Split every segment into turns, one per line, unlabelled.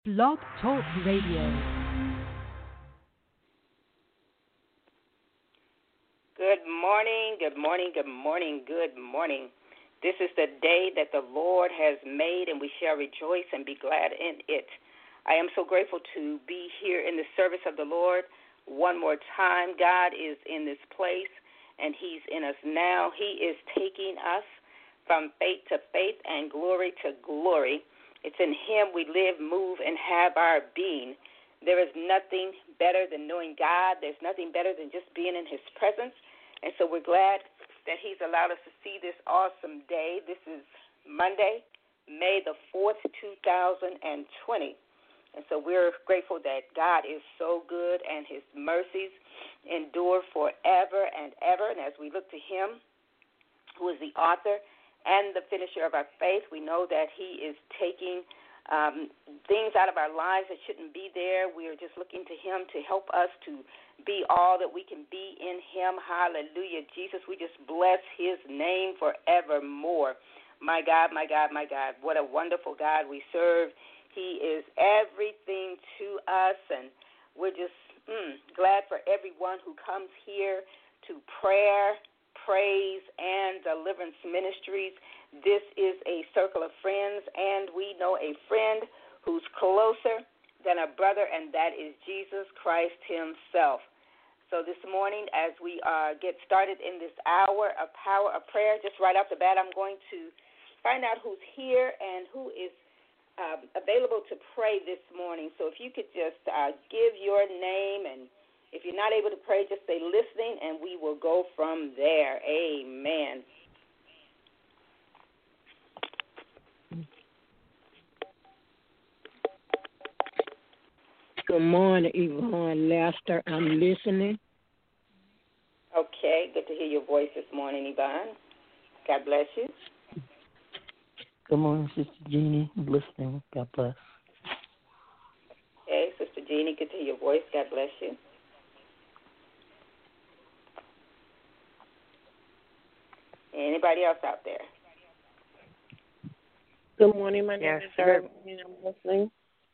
Blog Talk Radio.
Good morning, good morning, good morning, good morning. This is the day that the Lord has made, and we shall rejoice and be glad in it. I am so grateful to be here in the service of the Lord one more time. God is in this place, and He's in us now. He is taking us from faith to faith and glory to glory. It's in Him we live, move, and have our being. There is nothing better than knowing God. There's nothing better than just being in His presence. And so we're glad that He's allowed us to see this awesome day. This is Monday, May the 4th, 2020. And so we're grateful that God is so good and His mercies endure forever and ever. And as we look to Him, who is the author and the finisher of our faith, we know that He is taking things out of our lives that shouldn't be there. We are just looking to Him to help us to be all that we can be in Him. Hallelujah. Jesus, we just bless His name forevermore. My God, my God, my God, what a wonderful God we serve. He is everything to us, and we're just glad for everyone who comes here to prayer, praise, and deliverance ministries. This is a circle of friends, and we know a friend who's closer than a brother, and that is Jesus Christ Himself. So this morning, as we get started in this hour of power of prayer, just right off the bat, I'm going to find out who's here and who is available to pray this morning. So if you could just give your name, and if you're not able to pray, just say listening, and we will go from there. Amen.
Good morning, Yvonne Lester. I'm listening.
Okay, good to hear your voice this morning, Yvonne. God bless you.
Good morning, Sister Jeannie. I'm listening. God bless.
Okay, Sister Jeannie, good to hear your voice. God bless you. Anybody else out there?
Good morning, my name is
Good.
I'm listening.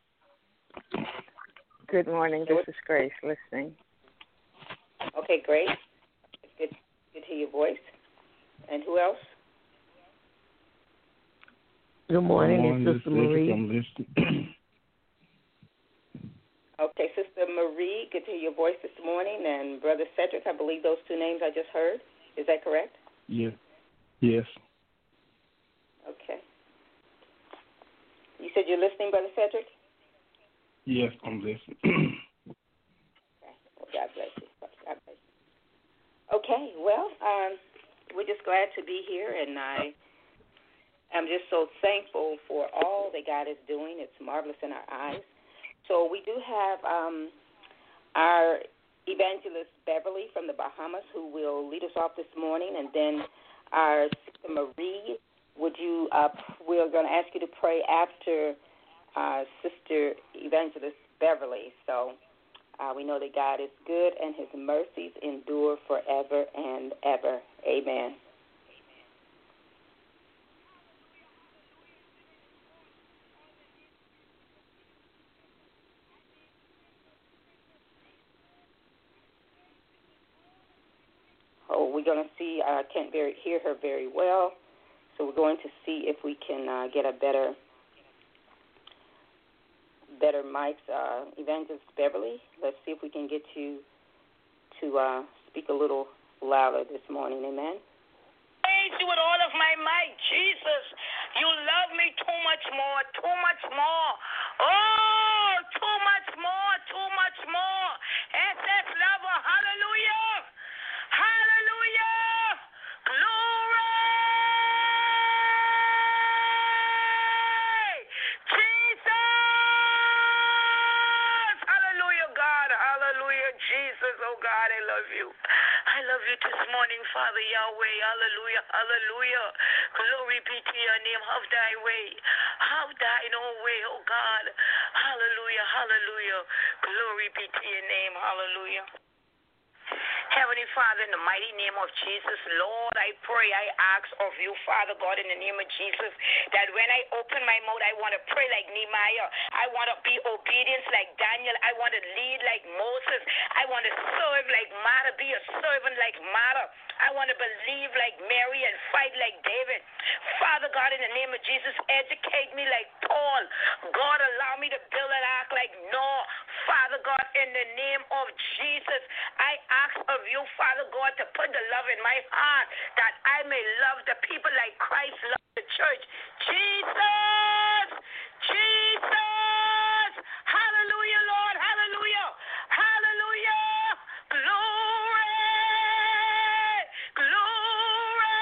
Good morning. This is Grace listening.
Okay, Grace. Good to hear your voice. And who else?
Good morning, it's Sister Marie.
Okay, Sister Marie, good to hear your voice this morning. And Brother Cedric, I believe those two names I just heard. Is that correct?
Yeah. Yes.
Okay. You said you're listening, Brother Cedric?
Yes, I'm listening.
Okay. Well, God bless you. God bless you. Okay. Well, we're just glad to be here, and I am just so thankful for all that God is doing. It's marvelous in our eyes. So we do have our evangelist Beverly from the Bahamas who will lead us off this morning, and then our Sister Marie. We're going to ask you to pray after Sister Evangelist Beverly. So we know that God is good and His mercies endure forever and ever. Amen. Oh, we're going to see. I can't hear her very well, so we're going to see if we can get a better mic. Evangelist Beverly, let's see if we can get you to speak a little louder this morning. Amen.
Praise you with all of my might, Jesus. You love me too much more, too much more. Oh, too much more, too much more. SS lover, hallelujah. Hallelujah. Glory. Jesus. Hallelujah, God. Hallelujah, Jesus. Oh, God, I love you. I love you this morning, Father Yahweh. Hallelujah, hallelujah. Glory be to your name. Have thy way. Have thine own way, oh God. Hallelujah, hallelujah. Glory be to your name. Hallelujah. Heavenly Father, in the mighty name of Jesus, Lord, I pray, I ask of you, Father God, in the name of Jesus, that when I open my mouth, I want to pray like Nehemiah. I want to be obedient like Daniel. I want to lead like Moses. I want to serve like Martha, be a servant like Martha. I want to believe like Mary and fight like David. Father God, in the name of Jesus, educate me like Paul. God, allow me to build an ark like Noah. Father God, in the name of Jesus, I ask of you, Father God, to put the love in my heart that I may love the people like Christ loved the church. Jesus! Jesus! Hallelujah, Lord. Hallelujah. Hallelujah. Glory. Glory.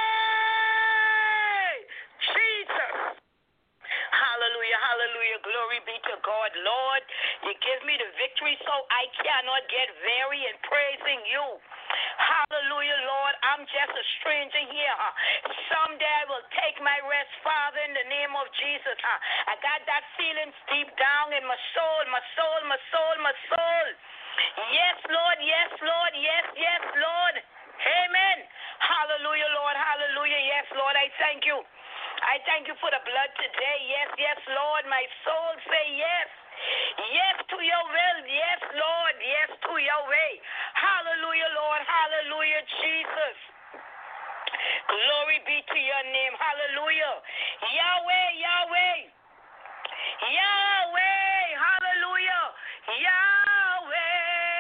Jesus. Hallelujah, hallelujah. Glory be to God. Lord, you give me the victory so I cannot get weary in praising you. Hallelujah, Lord. I'm just a stranger here. Someday I will take my rest, Father, in the name of Jesus. I got that feeling deep down in my soul, my soul, my soul, my soul. Yes, Lord, yes, Lord, yes, yes, Lord. Amen. Hallelujah, Lord, hallelujah. Yes, Lord, I thank you. I thank you for the blood today. Yes, yes, Lord. My soul say yes. Yes to your will. Yes, Lord. Yes to your way. Hallelujah, Lord. Hallelujah, Jesus. Glory be to your name. Hallelujah. Yahweh, Yahweh. Yahweh. Hallelujah. Yahweh.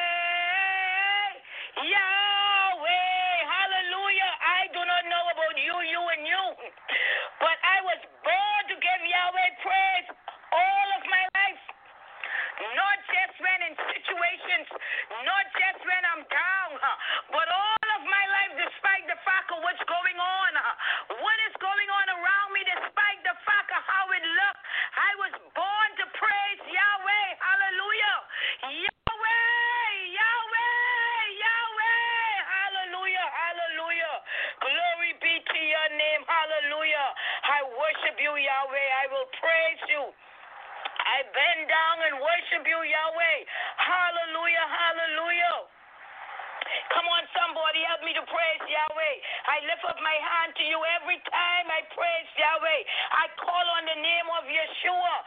Yahweh. Hallelujah. I do not know about you and you. But I was born to give Yahweh praise all of my life. Not just when in situations, not just when I'm down, but all of my life despite the fact of what's going on. What is going on around me despite the fact of how it looks. I was born to praise Yahweh. Hallelujah. Yahweh, Yahweh, Yahweh. Hallelujah, hallelujah. Glory be to your name. Hallelujah. I worship you, Yahweh. I will praise you. I bend down and worship you, Yahweh. Hallelujah, hallelujah. Come on, somebody, help me to praise Yahweh. I lift up my hand to you every time I praise Yahweh. I call on the name of Yeshua.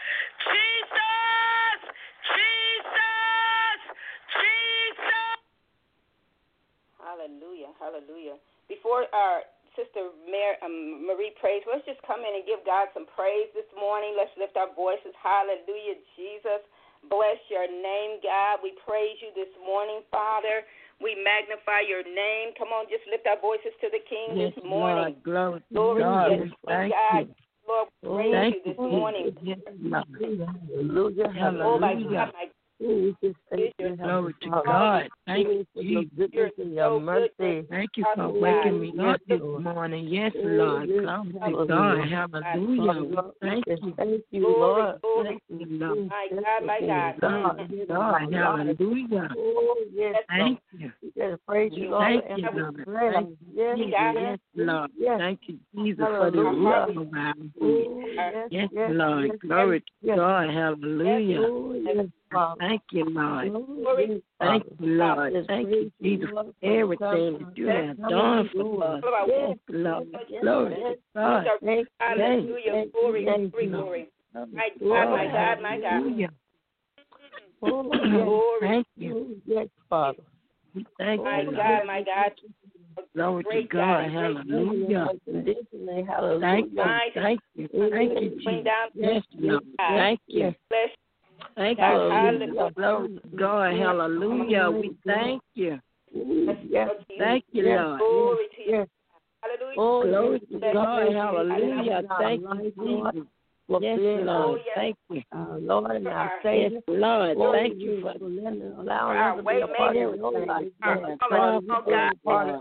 Jesus! Jesus! Jesus!
Hallelujah, hallelujah. Before our Sister Marie prays, let's just come in and give God some praise this morning. Let's lift our voices. Hallelujah, Jesus. Bless your name, God. We praise you this morning, Father. We magnify your name. Come on, just lift our voices to the King
Yes,
this morning.
Lord,
Glory to you,
thank
God.
you.
Lord, we praise you this morning.
Yes, hallelujah,
Oh, my
hallelujah.
God, my
We just thank you,
Glory
to God. Thank you for your goodness and your mercy. Thank you for waking me up this morning. Yes, Lord. Glory to God. Hallelujah. Thank you. Thank you, Lord. Thank you, Lord.
My God, my God.
God, hallelujah. Oh, yes, thank you. Praise you, Lord. Thank you, Lord. Yes, Lord. Thank you, Jesus, for the roof around here. Yes, Lord. Glory to God. Hallelujah. Thank you, Lord. Thank you, Lord. Thank you, Jesus, for everything that you have done for us. Yes, Lord. Glory to God.
Hallelujah. Glory, glory. My God, my God, my God.
Thank you. Yes, Father. Thank you,
God, my God.
Glory to God. Hallelujah. Thank you. Thank you. Thank you, Jesus. Yes, Lord. Thank you. Thank you, Glory to God. Hallelujah. We thank you. Thank you, Lord.
Glory to you. Hallelujah.
Glory to God. Hallelujah. Thank you, Jesus. Yes, Lord. Thank you. Lord, and I say, yes, Lord, thank you for allowing us to be a part of your life. Hallelujah.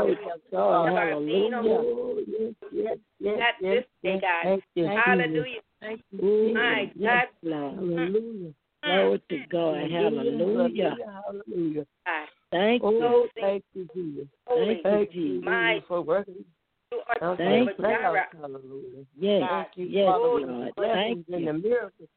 Yes. Thank you.
Hallelujah.
Thank you. My God. Hallelujah. Glory to God. Hallelujah. Hallelujah. Thank you. Thank you, Jesus. Thank you, Jesus, for working. Thank you. Hallelujah. Yes, Lord. Thank you. And the miracles.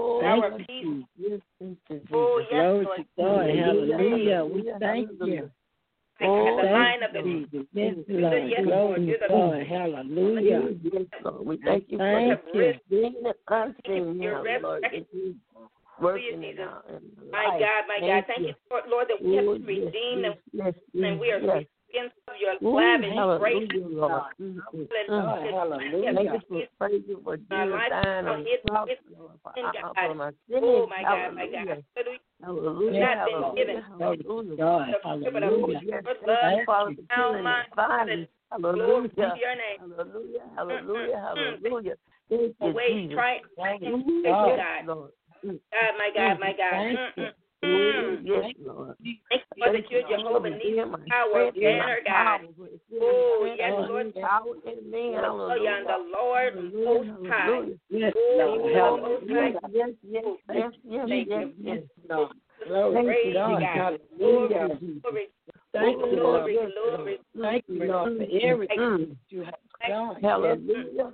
Thank you. Yes, glory to God. Hallelujah. We thank you.
at the line of the
yes, Lord. Glory to God. Hallelujah.
Yes, Lord. We thank you for the being the unseen now, Lord. Working it out.
My God. Thank you, Lord, that we have been redeemed and we are skins of your lavish grace.
Hallelujah.
Thank you for praise you for Jesus dying on the cross, Lord, for my sins.
Oh, my God.
Hallelujah.
Not been given.
Hallelujah. Hallelujah.
Yes, thank you, Father, for killing the body.
Glory to
Hallelujah.
your name.
Hallelujah. Thank you, Jesus.
Thank you, God.
Lord.
My God.
Yes, Lord.
Thank you, Lord, that you're Jehovah Nissi, our banner, God. Oh, yes, Lord.
Power in me.
Hallelujah. The Lord Most High.
Yes,
Lord.
Yes.
Glory to God. Hallelujah. Thank you, Lord. Thank you, Lord, for everything you have done.
Hallelujah.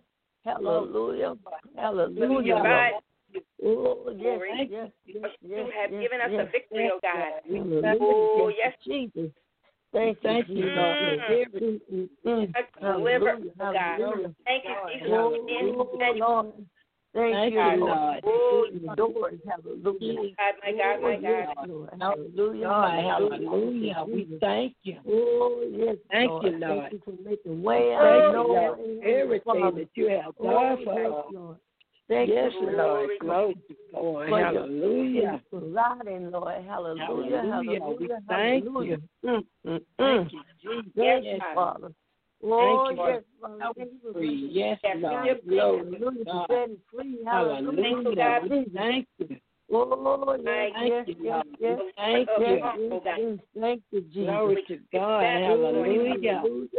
Oh, yes.
You have given us the victory, oh God.
Oh, yes, Jesus. Thank you, Lord.
Deliver, oh God. Thank you, Jesus.
Lord. Thank you, Lord.
Oh,
Lord. Hallelujah.
My God.
Hallelujah. We thank you.
Oh, yes.
Thank
Lord.
you, Lord.
Thank you for making way out
Thank
of
you,
no
Lord. Everything that you have done for us.
Lord. Thank
Yes,
you,
Lord. Glory to God. Hallelujah.
Providing, Lord. Hallelujah.
We thank you. Thank you, Jesus.
Yes,
Father.
Oh,
yes,
free. Yes, Lord. Glory to God. Hallelujah. We thank you.
Oh,
Thank you, Lord.
Thank you, Jesus.
Glory to God. Hallelujah.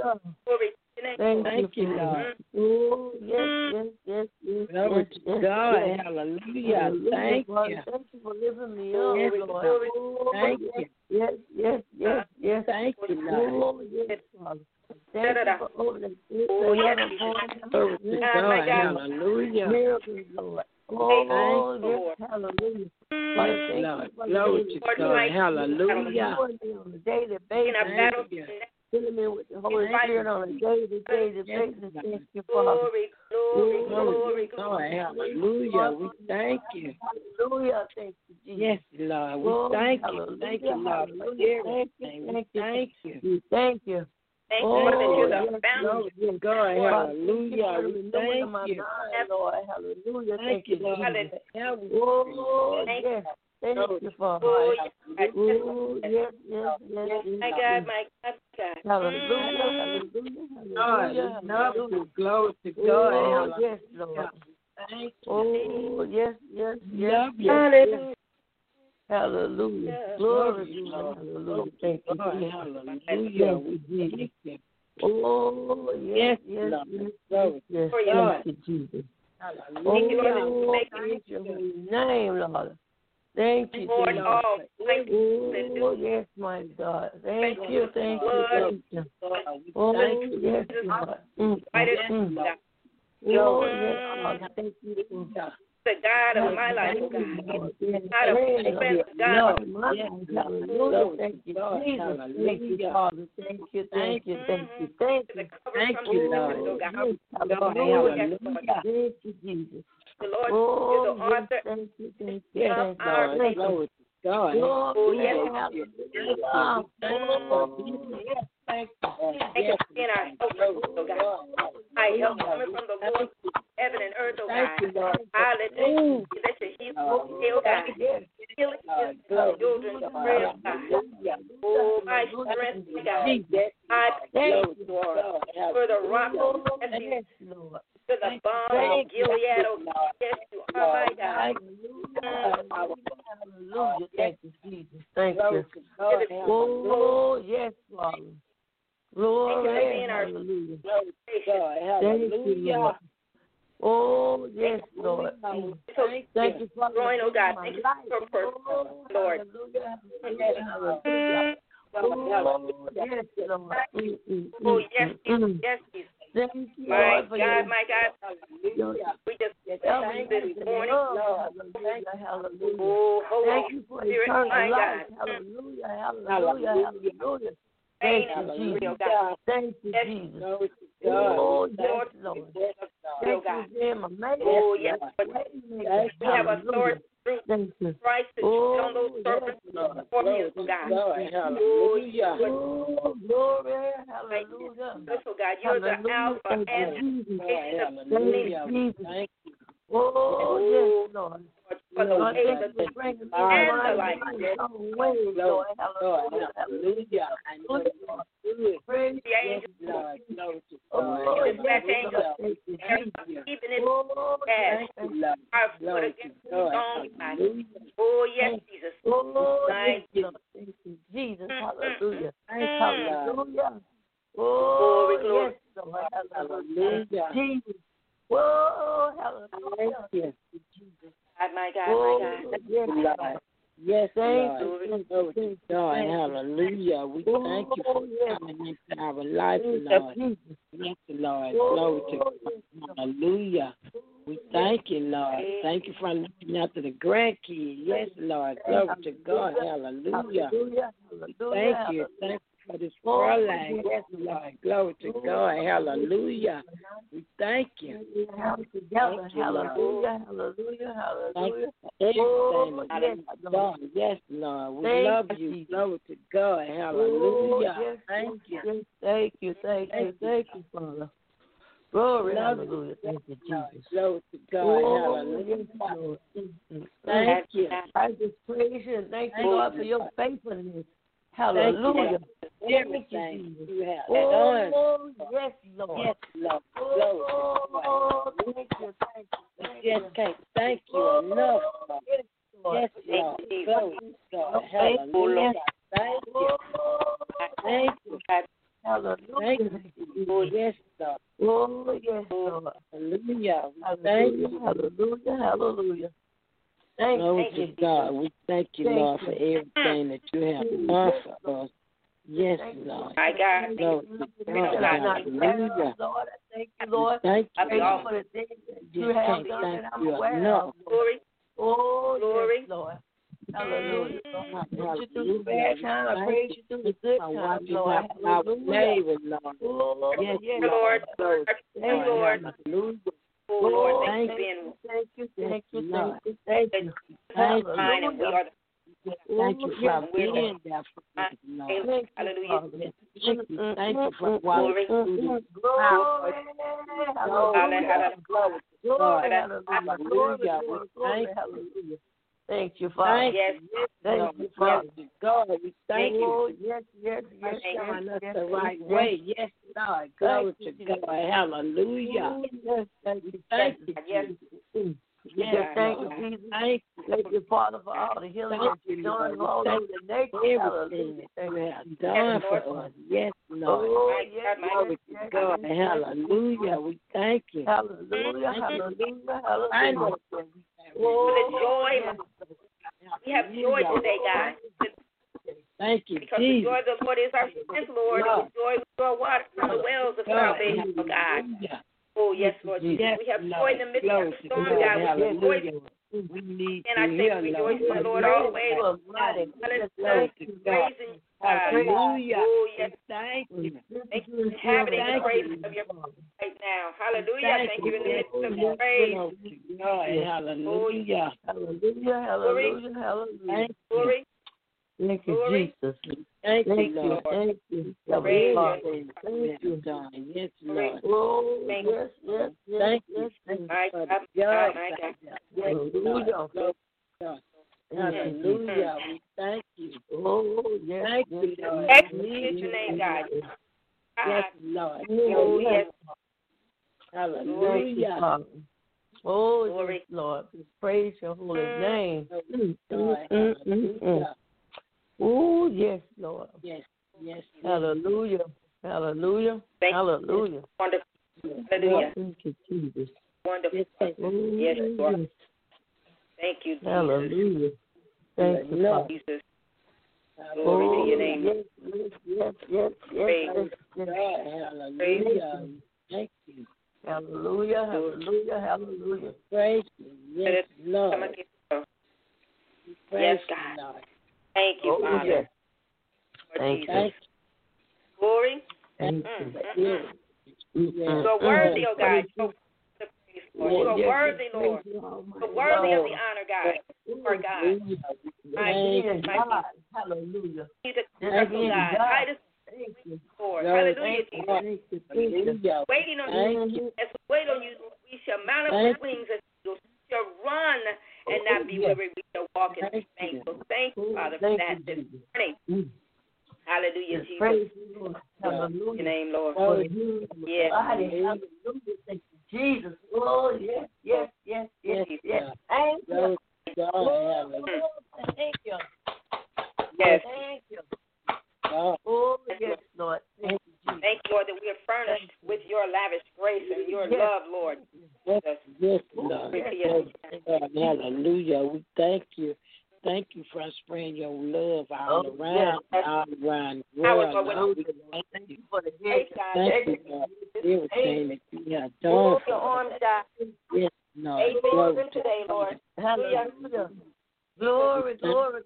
Thank you, Lord.
Oh, yes.
Glory to God. Hallelujah. Thank you.
Thank you for living me up,
Yes,
Lord.
Thank you.
Yes.
Thank you, Lord.
Oh, yes, Father. Thank you for opening the
Glory to God. Hallelujah.
miracles, Lord. Oh, yes, hallelujah.
Yes, Lord. Glory to God. Hallelujah.
On a daily basis.
Thank you.
Filling me with the Holy Spirit on a daily basis. Thank you, Father.
Glory.
Hallelujah. We thank you.
Hallelujah. Thank you, Jesus.
Yes, Lord. We thank you. Thank you, Lord, for everything. We thank you.
Thank you.
Thank you that you're the fountain.
Glory to God. Hallelujah. We thank you.
Lord. Hallelujah.
Thank you, Lord.
Oh, yes. Thank you, Father. Oh, yes.
My God.
Hallelujah.
Glory to God.
Yes, Lord.
Thank you.
Oh, yes.
Love you.
Hallelujah. Glory to God. Hallelujah. Thank you.
Hallelujah. We thank you.
Oh, yes.
Thank you,
Jesus.
Hallelujah.
Thank you, holy name, Lord. Thank you,
Lord.
Jesus.
Oh,
yes, my God. Thank you. Oh, yes, Lord. Oh, yes, Lord. Thank you.
The God of my life, God. God of strength, God of my life.
Hallelujah. Thank you, Jesus. Thank you, Father. Thank you. Thank you, Lord. Hallelujah. Thank you, Jesus.
The Lord,
oh,
you're the author.
Thank you.
Yes, Lord. Glory to God.
Oh, yes.
Thank you.
Thank you for being our helper, oh God. I help coming from the Lord, heaven and earth, oh God. Hallelujah. That you heal, oh God. Healing is the children's prayer, God. Oh, my strength, God. I thank you, Lord, for the rock of refuge, for the balm of Gilead, oh God. Yes, you are my God.
Hallelujah. Thank you, Jesus. Thank you. Oh, yes, Father. Glory. Hallelujah. Thank you, Lord. Oh, yes, Lord. Thank you for
growing, oh God. Thank you for purpose, Lord.
Hallelujah. Oh, yes, Lord.
Oh, yes, yes, Jesus.
Thank you,
my
Lord,
God, my God. We just thank you this morning.
Hallelujah.
Oh, Holy
thank you for
Spirit,
eternal
my
life.
God.
Hallelujah.
reign and real God.
Thank you, Jesus.
Lord,
oh, yes, Lord. Thank you, Him.
Oh, yes, Lord. We have authority through Christ to tread on those serpents for Him, God.
Hallelujah. Oh, glory. Hallelujah.
Oh, God, you're the Alpha and
Hallelujah. Thank you. Oh, yes, Lord.
For the way, the and the life.
Lord, hallelujah. Praise the angels.
Dispatch angels. Even in our foot against the stone. Oh, yes, Jesus.
Oh, thank you, Jesus. Hallelujah. Hallelujah. Oh, yes, Lord. Hallelujah. Jesus. Whoa, hallelujah. Yes, Jesus.
My God,
yes, Lord. Yes, thank you, God. Hallelujah. We thank you for coming into our life, Lord. Yes, Lord. Glory to God. Hallelujah. We thank you, Lord. Thank you for looking after the grandkids. Yes, Lord. Glory to God. Hallelujah. Thank you. Thank you for this prayer line. Yes, Lord. Glory to God. Hallelujah. We thank you. Hallelujah. Hallelujah. Hallelujah. Everything. God. Yes, Lord. We love you. Glory to God. Hallelujah. Thank you. Thank you. Thank you. Thank you, Father. Glory. Hallelujah. Thank you, Jesus. Glory to God. Hallelujah. Thank you. I just praise you and thank you, Lord, for your faithfulness. Hallelujah. Everything you have done. Oh, yes, Lord. Yes, Lord. Oh, thank you. Just can't thank you enough. Yes, Lord. Yes, Lord. Hallelujah. Thank you. Thank you. Hallelujah. Oh, yes, Lord. Oh, yes, Lord. Hallelujah. Thank you. Hallelujah. Hallelujah. Glory to God. We thank you, Lord, for everything that you have done for us. Yes, Lord.
My God.
Glory to God. Hallelujah. Lord, I thank you, Lord. Thank you for the things that you have done that I'm aware of. Glory. Oh, glory. Yes, Lord. Hallelujah. I praise you through the bad time. I praise you through the good time, Lord. Hallelujah. Oh, yes, Lord.
Thank you, Lord.
Hallelujah.
Oh, Lord,
thank you. Thank you. Thank you. Thank you. Hallelujah. Thank you for being there for us, Lord.
Hallelujah.
Thank you for walking through the power. Hallelujah. Hallelujah. Thank you, Father.
Yes.
Thank you, Father. God, we thank you. Yes. Showing us the right way. Yes, Lord. Glory to God. Hallelujah. Yes, thank you. Thank you.
Yes.
Yes, thank you, Jesus. Thank you, Father, for all the healing that you're doing all over the nation. Everything that you have done for us. Yes, Lord. Oh, yes, glory to God. Hallelujah. We thank you. Hallelujah. Hallelujah.
For the joy. We have joy today, God.
Thank you,
because
Jesus.
the joy of the Lord is our strength, Lord. And with joy we draw water from the wells of salvation, oh God. Oh, yes, Lord Jesus.
Yes,
we have joy in the midst of the storm,
God.
God. We rejoice.
We need
and I say rejoice in the Lord always. Hallelujah. Praising God.
Hallelujah.
Oh, yes.
Thank you.
Thank you for inhabiting the praise of your right now. Hallelujah. Thank you in the midst of the praise.
Hallelujah. Hallelujah.
Glory.
Thank you, Jesus. Thank you, Lord. Thank you. Thank you, God. Yes, Lord. Oh, yes. Thank you.
My God.
Hallelujah. We thank you. Oh, yes. Thank you, Lord.
Execute your name, God.
Yes, Lord.
Oh, yes.
Hallelujah. Oh, yes, Lord. Praise your holy name. Oh, yes, Lord. Yes. Hallelujah. Hallelujah. Hallelujah.
Wonderful. Hallelujah.
Thank you, Jesus.
Wonderful. Yes, Lord. Thank you, Jesus.
Hallelujah. Thank you, Lord.
Jesus. Glory to your name.
Yes.
Praise.
Hallelujah. Thank you. Hallelujah. Praise you. Yes, Lord.
Yes, God. Thank you, Father.
Yes. Thank you.
Glory. You're worthy, oh God. You are worthy, Lord. You're worthy of the honor, God. You are God.
Hallelujah.
God. Lord. Hallelujah, Jesus. Waiting on you. As we wait on you, we shall mount up with wings as eagles. We shall run and not be weary. We shall walk and be thankful. Thank you, Father, for that this morning. Hallelujah, Jesus. Hallelujah. Your name, Lord. Yes.
Hallelujah. Thank you, Jesus. Oh, yes. Thank you. Thank you.
Yes.
Thank you. Oh, yes, Lord. Thank you, Jesus.
Thank you, Lord, that we are furnished with your lavish grace and your love, Lord.
Yes, Lord. Hallelujah. We thank you. Thank you for spreading your love all around the world. Thank you for everything that you have done for us. Yes, Lord.
Glory today, Lord.
Hallelujah. Glory.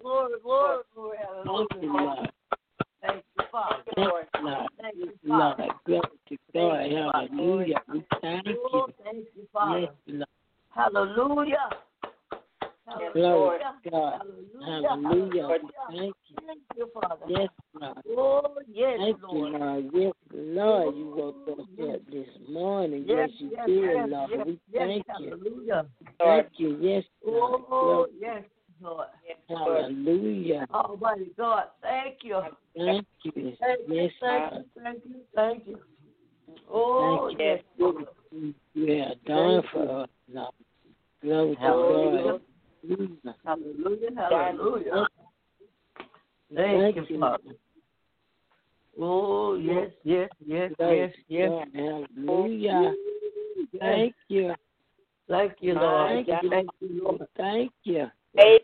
Hallelujah. Thank you, Father.
Thank you, Lord. Glory to God. Hallelujah. We thank you.
Thank you, Father.
Yes, Lord.
Hallelujah.
Glory to God. Hallelujah. Thank you.
Thank you, Father.
Yes, Lord.
Oh, yes,
Thank
Lord.
you, Lord. Yes, Lord. You woke us up this morning. Yes, you did, Lord. We thank you.
Hallelujah.
Thank you. Yes, Lord.
Oh, yes, Lord.
Hallelujah.
Almighty God, thank you.
Thank you. Yes,
Thank you. Oh,
yes. You have done for us, Lord. Glory to God.
Hallelujah. Thank you, Father. Oh, yes.
Hallelujah. Thank you.
Thank you, Lord.
Thank you, Lord. Thank you.
Yes,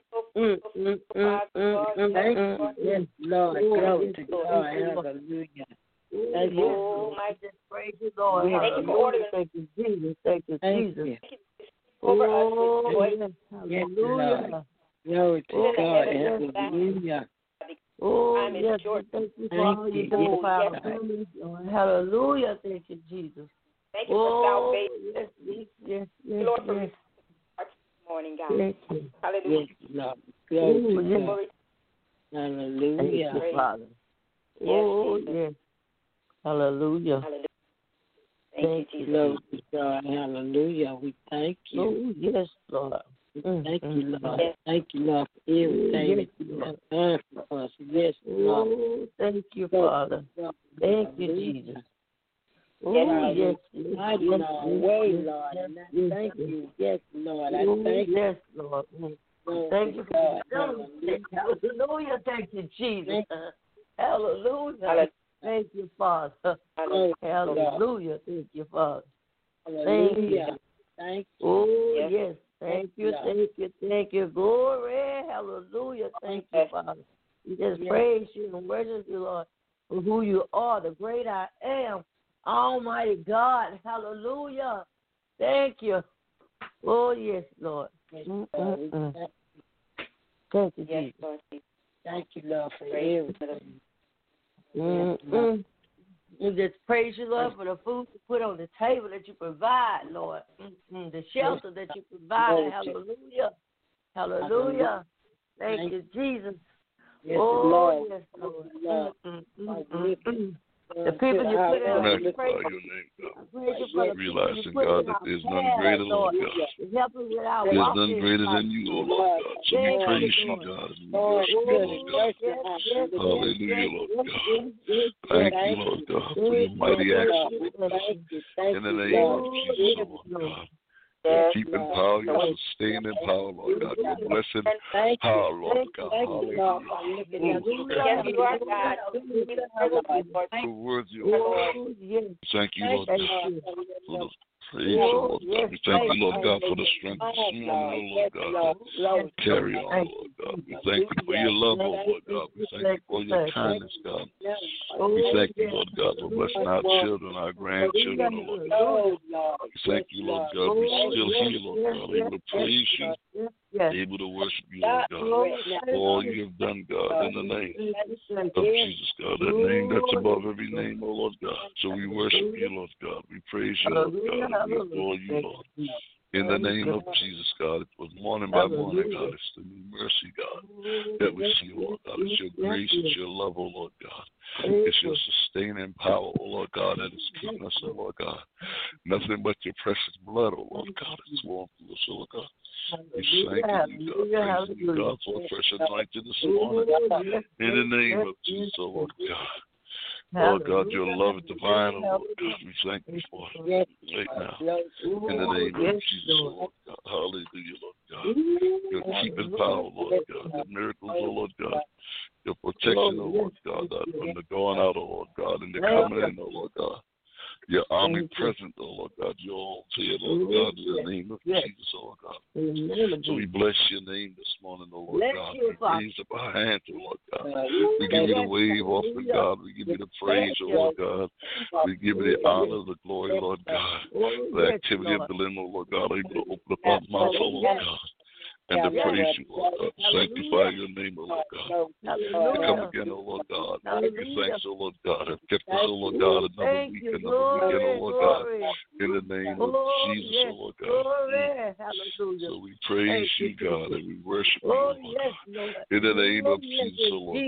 Lord. Glory to God. Hallelujah. Thank you.
Oh, my
goodness. Praise you, Lord.
Thank you for ordering.
Thank you, Jesus. Thank you, Jesus.
Over us,
hallelujah.
Glory to God. Hallelujah.
Oh, yes, thank you for all you do for our families, Lord. Hallelujah. Thank you, Jesus.
Thank you for salvation.
Yes.
Lord, for this morning, God.
Thank you.
Hallelujah.
Yes, Lord. Glory to God. Hallelujah.
Thank you, Father. Oh, yes. Hallelujah.
Thank you, Jesus.
Glory to God. Hallelujah. We thank you.
Oh, yes, Lord.
Thank you, Lord. Thank you, Lord, for everything that you have done for us. Yes, Lord.
Oh, thank you, Father. Thank you, Jesus. Oh, yes.
Mighty Lord, way, Lord. And I thank you. Yes, Lord. I thank you.
Yes, Lord. Thank you for hallelujah. Thank you, Jesus. Hallelujah. Thank you, Father. Hallelujah. Thank you, Father.
Hallelujah. Thank you.
Oh, yes. Thank you. Glory. Hallelujah. Thank you, Father. We just praise you and worship you, Lord, for who you are, the great I am, Almighty God. Hallelujah. Thank you. Oh, yes, Lord. Thank you, Jesus.
Thank you, Lord, for everything.
We just praise you, Lord, for the food you put on the table that you provide, Lord. The shelter that you provide. Hallelujah. Hallelujah. Thank you, Jesus.
Yes,
Lord. Yes, Lord. The people you put in,
magnify your name, God. Realizing, God, that there's none greater, Lord God. There's none greater than you, Lord God. So we praise you, God, and we worship you, Lord God. Hallelujah, Lord God. Thank you, Lord God, for your mighty action, Lord God. In the name of Jesus, Lord God. Your keeping power, your sustaining power, Lord God. Your blessed power, Lord God. Hallelujah. So worthy, Lord. Thank you, Lord God, for the praise, Lord God. We thank you, Lord God, for the strength this morning, Lord God, to carry on, Lord God. We thank you for your love, oh Lord God. We thank you for your kindness, God. We thank you, Lord God, for blessing our children, our grandchildren, oh Lord God. We thank you, Lord God. We still here, Lord God, able to praise you, able to worship you, Lord God, for all you have done, God, in the name of Jesus, God, that name that's above every name, oh Lord God. So we worship you, Lord God. We praise you, Lord God. We adore you, Lord. In the name of Jesus, God, it was morning by morning, God. It's the new mercy, God, that we see, Lord God. It's your grace, it's your love, oh Lord God. It's your sustaining power, oh Lord God, that is keeping us, oh Lord God. Nothing but your precious blood, oh Lord God, is flowing through us, oh Lord God. We thank you, God, praising you, God, for a fresh anointing this morning. In the name of Jesus, oh Lord God. Lord God, your love is divine, oh Lord God. We thank you for it right now. In the name of Jesus, oh Lord God. Hallelujah, Lord God. Your keeping power, Lord God. The miracles, oh Lord God. Your protection, oh Lord God. From the going out, oh Lord God, and the coming in, oh Lord God. Your omnipresent, oh Lord God. Your all here, Lord God, in the name of Jesus, oh Lord God. So we bless your name this morning, oh Lord God. We raise up our hands, oh Lord God. We give you the wave off the God. We give you the praise, oh Lord God. We give you the honor, the glory, Lord God. The activity of the limb, oh Lord God. Able to open up our mouth, oh Lord God. And to praise you, Lord God. Sanctify your name, O Lord God. To come again, O Lord God. Give you thanks, O Lord God. Have kept us, O Lord God, another week, O Lord God. In the name of Jesus, O Lord God. So we praise you, God, and we worship you, O Lord God. In the name of Jesus, O Lord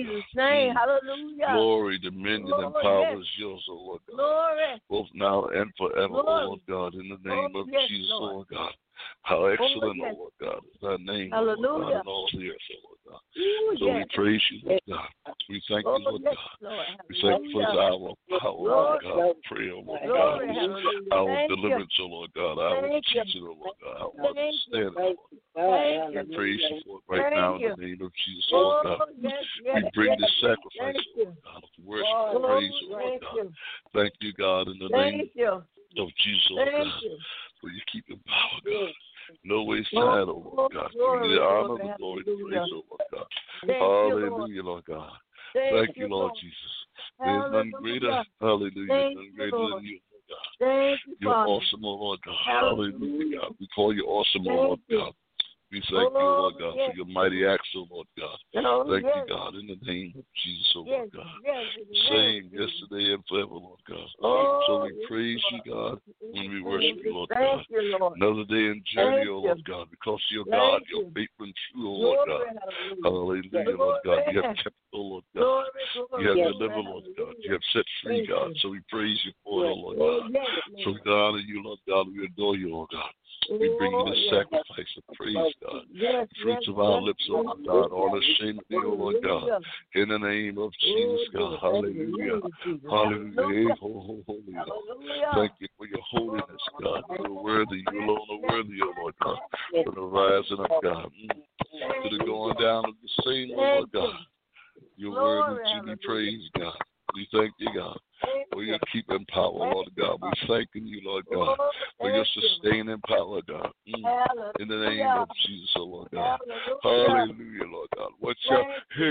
God. Glory, dominion, and power is yours, O Lord God. Both now and forever, O Lord God. In the name of Jesus, O Lord God. How excellent, O Lord God, is thy name, O Lord God, in all the earth, O Lord God. So we praise you, Lord God. We thank you, Lord God. We thank you for this hour of power, Lord God, prayer, O Lord God. Our deliverance, O Lord God. Our teaching, O Lord God. Our understanding, O Lord God. We praise you for it right now in the name of Jesus, O Lord God. We bring this sacrifice, O Lord God, of worship and praise, O Lord God. Thank you, God, in the name of Jesus, O Lord God. For you keep your power, God. No waste time, O Lord God. Give you the honor, the glory, the praise, O Lord God. Hallelujah, Lord God. Thank you, Lord Jesus. There's none greater, hallelujah, none greater than you, Lord God. You're awesome, O Lord God. Hallelujah, God. We call you awesome, O Lord God. We thank you, Lord God, for your mighty acts, O Lord God. Thank you, God, in the name of Jesus, O Lord God. Same yesterday and forever, Lord God. So we praise you, God, when we worship you, Lord God. Another day in journey, O Lord God, because you're God, you're faithful and true, O Lord God. Hallelujah, Lord God. You have kept, O Lord God. You have delivered, Lord God. You have set free, God. So we praise you for it, O Lord God. So we honor you, Lord God. We adore you, Lord God. We bring you the sacrifice of praise, God. Fruits of our lips, O Lord God. All the shame of thee, O Lord God. In the name of Jesus, God. Hallelujah. Hallelujah. Holy, Lord. Thank you for your holiness, God. You're worthy. You alone are worthy, O Lord God. From the rising of God to the going down of the same, O Lord God. You're worthy to be praised, God. We thank you, God, for your keeping power, Lord God. We thank you, Lord God, for your sustaining power, God. In the name of Jesus, oh Lord God. Hallelujah, Lord God. What shall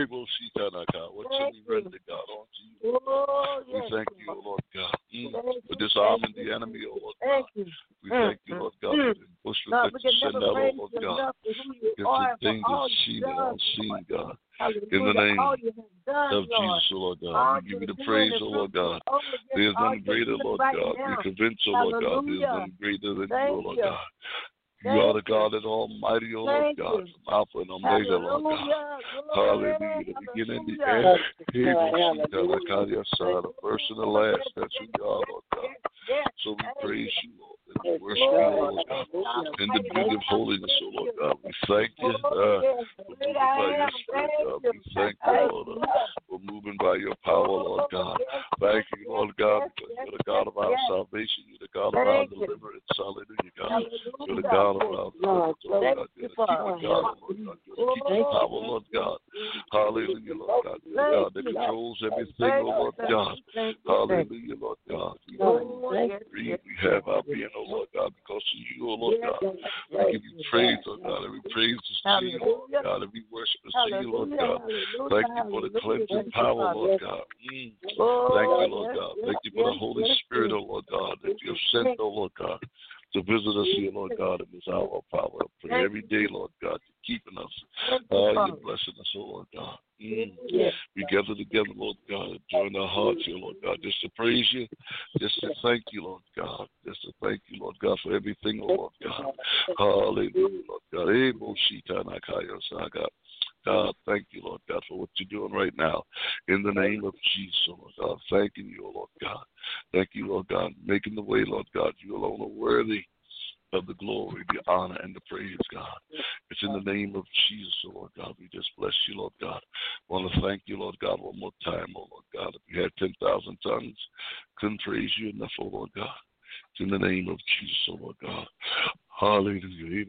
we render, God, unto you? We thank you, oh Lord God, for disarming the enemy, oh Lord God. We thank you, Lord God, for the bushels that you send out, oh Lord God. It's the dangers seen and unseen, God. In the name of Jesus, oh Lord God, we give you the praise, oh Lord God. There is none greater, Lord God. We're convinced, oh Lord God, there is none greater than you, oh Lord God. You are the God that Almighty, O Lord God, from Alpha and Omega, Lord God. Hallelujah, the beginning and the end. The first and the last, that's who you are, Lord God. So we praise you, Lord. And we worship you, Lord God. In the beauty of holiness, O Lord God. We thank you for moving by your spirit, God. We thank you, Lord, for moving by your power, Lord God. Thank you, Lord God, because you're the God of our salvation. You're the God of our deliverance. Hallelujah, God. You're the God of our deliverance, Lord God. You're the keeping God, Lord God. You're the keeping power, Lord God. Hallelujah, Lord God. You're the God that controls everything, oh Lord God. Hallelujah, Lord God. We have our being, oh Lord God, because of you, oh Lord God. We give you praise, oh God. Every praise is to you, Lord God. Every worship is to you, Lord God. Thank you for the cleansing power, Lord God. Thank you, Lord God. Thank you for the Holy Spirit, oh Lord God, that you have sent, oh Lord God, to visit us here, Lord God, in this hour of power. I pray every day, Lord God, you're keeping us. You're blessing us, oh Lord God. We gather together, Lord God, join our hearts here, Lord God, just to praise you, just to thank you, Lord God, just to thank you, Lord God, for everything, oh Lord God. Hallelujah, Lord God. God, thank you, Lord God, for what you're doing right now. In the name of Jesus, Lord God, thanking you, Lord God. Thank you, Lord God, making the way, Lord God. You alone are worthy of the glory, the honor, and the praise, God. It's in the name of Jesus, Lord God. We just bless you, Lord God. I want to thank you, Lord God, one more time, oh Lord God. If we had 10,000 tongues, couldn't praise you enough, oh Lord God. It's in the name of Jesus, oh Lord God. Hallelujah.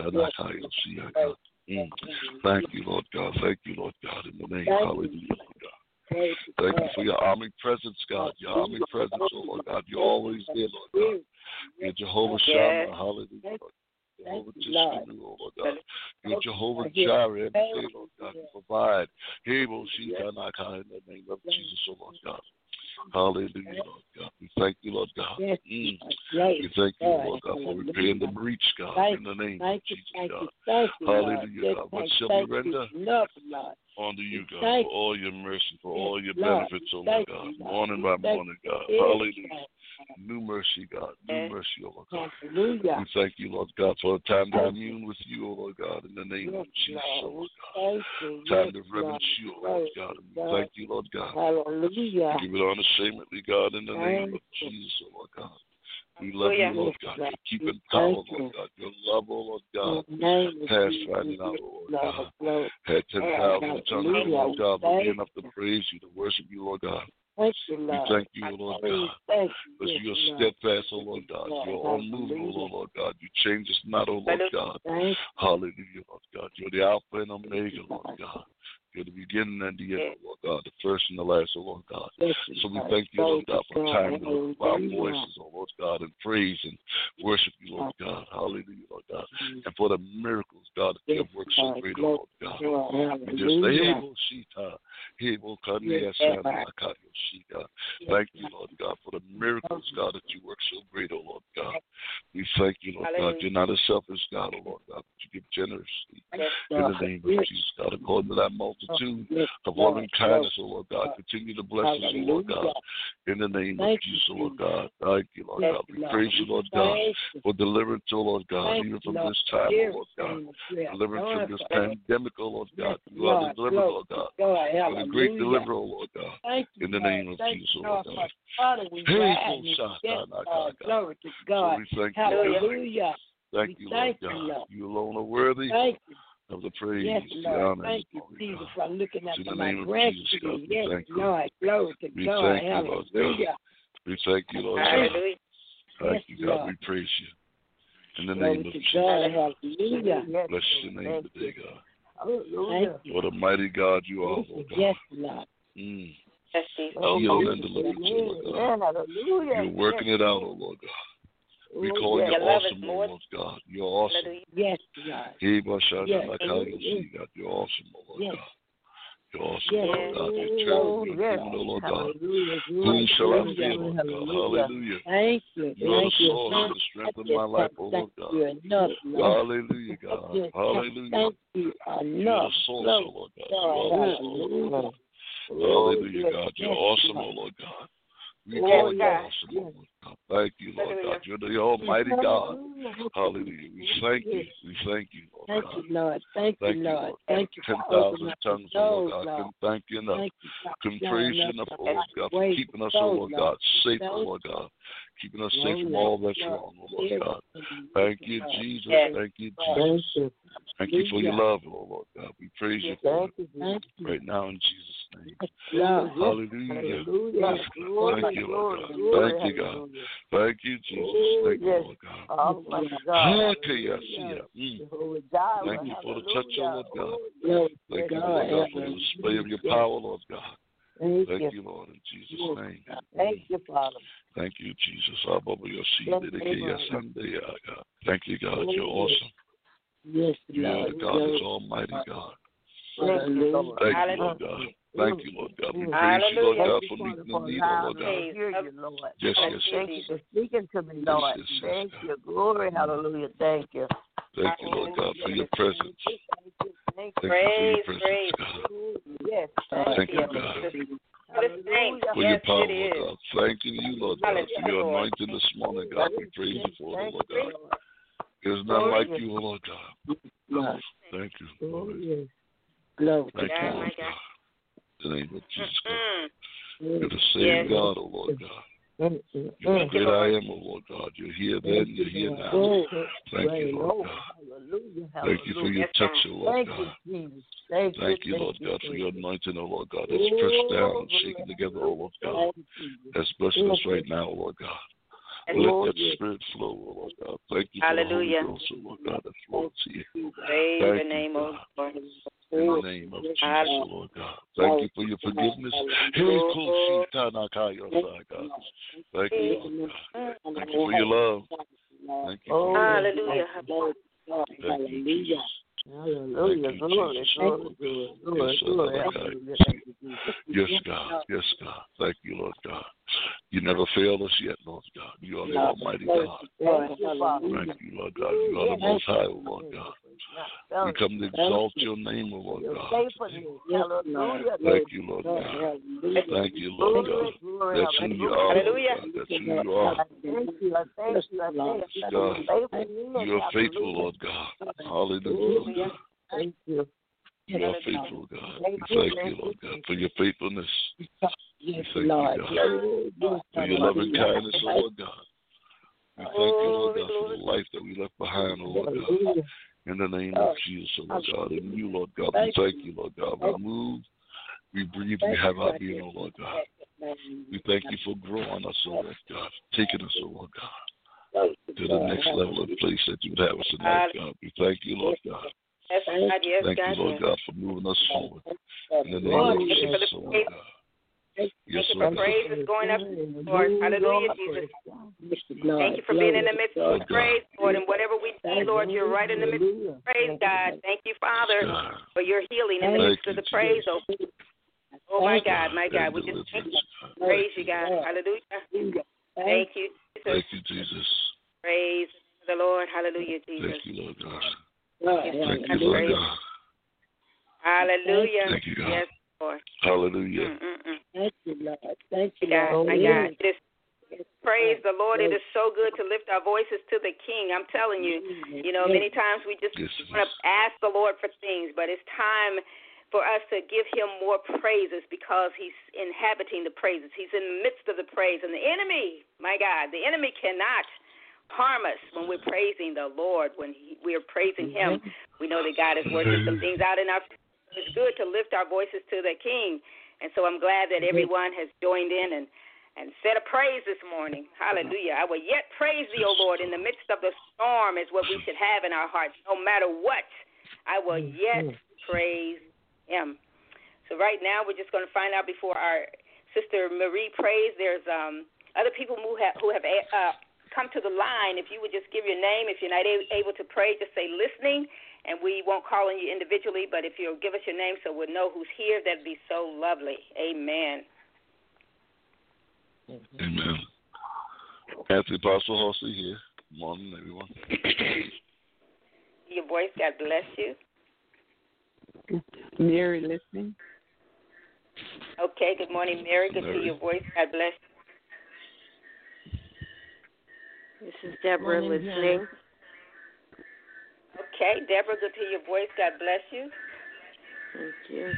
Thank you, Lord God. Thank you, Lord God, in the name. Hallelujah, Lord God. Thank you for your omnipresence, God. Your omnipresence, oh Lord God. You're always there, Lord God. You're Jehovah Shammah. Hallelujah, Lord. Jehovah Tiskanu, oh Lord God. You're Jehovah Jireh. Every day, Lord God, you provide. In the name of Jesus, oh Lord God. Hallelujah, Lord God. We thank you, Lord God. We thank you, Lord God, for repairing the breach, God, in the name of Jesus, God. Hallelujah, God. What shall we render unto you, God, for all your mercy, for all your benefits, oh Lord God, morning by morning, God. Hallelujah. New mercy, God. New mercy, oh Lord God. We thank you, Lord God, for a time to commune with you, oh Lord God, in the name of Jesus, oh Lord God. Time to reverence you, oh Lord God. And we thank you, Lord God.
Hallelujah.
We give it unashamedly, God, in the name of Jesus, oh Lord God. We love you, Lord God. Your keeping power, Lord God. Your love, oh Lord God. Past finding out, oh Lord God. Had 10,000 tongues, oh Lord God, but we enough to praise you, to worship you, Lord God. We thank you, Lord God, because you are steadfast, oh Lord God. You're unmovable, oh Lord God. You change us not, oh Lord God. Hallelujah, Lord God. You're the Alpha and Omega, Lord God. You're the beginning and the end, Lord God, the first and the last, oh Lord God. So we thank you, Lord God, for time to lift our voices, oh Lord God, and praise and worship you, Lord God. Hallelujah, Lord God. And for the miracles, God, that you have worked so great, oh Lord God. We just thank you, Lord God, for the miracles, God, that you work so great, oh Lord God. We thank you, Lord God. You're not a selfish God, oh Lord God, but you give generously in the name of Jesus, God, according to that multitude of loving kindness, oh Lord God. Continue to bless us, oh Lord God, in the name of Jesus, oh Lord God. Thank you, Lord God. We praise you, Lord God, for deliverance, oh Lord God, even from this time, oh Lord God. Deliverance from this pandemic, oh Lord God. You are the deliverer, Lord God. You're the great deliverer, oh Lord God, in the name of Jesus, oh Lord God.
Glory to God.
So we thank you,
Hallelujah.
Thank you, Lord God. You alone are worthy of the praise, the honor,
thank you, Jesus, for looking after my
grandchildren.
Yes, Lord. Glory to God. Hallelujah.
We thank you, Lord God. Thank you, God. We praise you. In the name of Jesus.
Hallelujah.
Bless your name today, God.
Hallelujah.
What a mighty God you are, Lord God.
Yes, Lord.
Heal and deliver, Lord God. You're working it out, oh Lord God. We call you awesome, oh Lord God. You're awesome.
Yes, God.
You're awesome, oh Lord God. You're awesome, Lord God. You're terrible. You're human, oh Lord God. Whom shall I fear, Lord God? Hallelujah.
Thank you.
You're the source and the strength of my life, oh Lord God. Hallelujah, God. Hallelujah.
Thank you.
You're the source, oh Lord God. You're awesome, hallelujah, God. You're awesome, oh Lord God. We call you awesome, oh Lord God. Thank you, Lord God. You're the Almighty God. Hallelujah. We thank you. We thank you, Lord God.
Thank you, Lord. Thank you, Lord.
Thank you, 10,000 tongues, oh Lord God. Couldn't thank you enough. Couldn't praise you enough, oh Lord God, for keeping us, oh Lord God, safe, oh Lord God. Keeping us safe from all that's wrong, oh Lord God. Thank you, Jesus. Thank you, Jesus. Thank you for your love, oh Lord God. We praise you for it right now in Jesus' name. Hallelujah. Yes, God. Thank you, Lord God. Thank you, God. Thank you, Jesus. Thank you, Lord God. Okay, yes, yeah. Thank you for the touch, oh Lord God. Thank you, Lord God, for the display of your power, Lord God. Thank you, Lord, in Jesus' name.
Thank you, Father.
Thank you, Jesus. Thank you, God. You're awesome.
Yes,
you are the God that's almighty God. Thank you, Lord God. Thank you, Lord God. We praise you, Lord God, for meeting the need, Lord God. Yes, yes,
thank you for speaking to me, Lord. Thank you. Glory, hallelujah. Thank you.
Thank you, Lord God, for your presence.
Thank
you for your presence, God.
Yes,
thank you, God. For your power, Lord God. Thanking you, Lord God, for your anointing this morning, God. We praise you for it, Lord God. There's none like you, Lord God. Thank you, Lord. Thank you, Lord God. In the name of Jesus, God. You're the same God, oh Lord God. You're the great I am, oh Lord God. You're here then, you're here now. Thank you, Lord God. Thank you for your touch, oh Lord God. Thank you, Lord God, for your anointing, oh Lord God. That's pressed down, shaken together, oh Lord God. That's blessing us right now, oh Lord God. Let that spirit flow, oh Lord God. Thank you for the Holy Ghost, oh Lord God, that flows to you.
Praise the name of Lord.
In the name of Jesus, oh Lord God. Thank you for your forgiveness. Thank you, Lord God. Thank you for your love. Thank you for your
hallelujah.
Thank you, Jesus.
Hallelujah. Glory.
Yes, God. Yes, God. Thank you, Lord God. You never failed us yet, Lord God. You are the Almighty God. Thank you, Lord God. You are the Most High, oh Lord God. We come to exalt your name, oh Lord God. Thank you, Lord God. Thank you, Lord God. That's who you are, Lord God. That's who you are. God, you are faithful, Lord God. Hallelujah, Lord God.
Thank you.
You are faithful, God. We thank you, Lord God, for your faithfulness. We thank you, God, for your loving kindness, oh Lord God. We thank you, Lord God, for the life that we left behind, oh Lord God. In the name of Jesus, oh Lord God. In you, Lord God, we thank you, Lord God. We move, we breathe, we have our being, oh Lord God. We thank you for growing us, oh Lord God, taking us, oh Lord God, to the next level of place that you would have us in life, God. We thank you, Lord God. Thank you, Lord God, for moving us forward. In the name of Jesus, oh Lord God. Yes,
Lord. Praise is going up, Lord. Hallelujah, Jesus. Thank you for being in the midst of the praise, Lord. And whatever we do, Lord, you're right in the midst of the praise, God. Thank you, Father, for your healing in the midst of the praise, oh my God, my God. We just praise you, God. Hallelujah. Thank you, Jesus.
Thank you, Jesus.
Praise the Lord. Hallelujah, Jesus.
Thank you, Lord God. Thank you, Lord God.
Hallelujah.
Thank you, God.
Yes, Lord.
Hallelujah.
Thank you, Lord. Thank you,
God. My God. Praise the Lord. It is so good to lift our voices to the King. I'm telling you, many times we just want to ask the Lord for things, but it's time for us to give him more praises because he's inhabiting the praises. He's in the midst of the praise. And the enemy, my God, the enemy cannot harm us when we're praising the Lord. When we're praising him, we know that God is working some things out in our. It's good to lift our voices to the King. And so I'm glad that everyone has joined in and said a praise this morning. Hallelujah. I will yet praise thee, O Lord, in the midst of the storm is what we should have in our hearts. No matter what, I will yet praise him. So right now we're just going to find out before our sister Marie prays. There's other people who have come to the line. If you would just give your name. If you're not able to pray, just say listening, and we won't call on you individually. But if you'll give us your name so we'll know who's here, that'd be so lovely. Amen.
Amen. Anthony Apostle Halsey here. Good morning, everyone.
Your voice, God bless you.
Mary listening.
Okay, good morning, Mary. Good to hear your voice. God bless you.
This is Deborah listening.
Okay, Deborah, good to hear your voice. God bless you.
Thank you.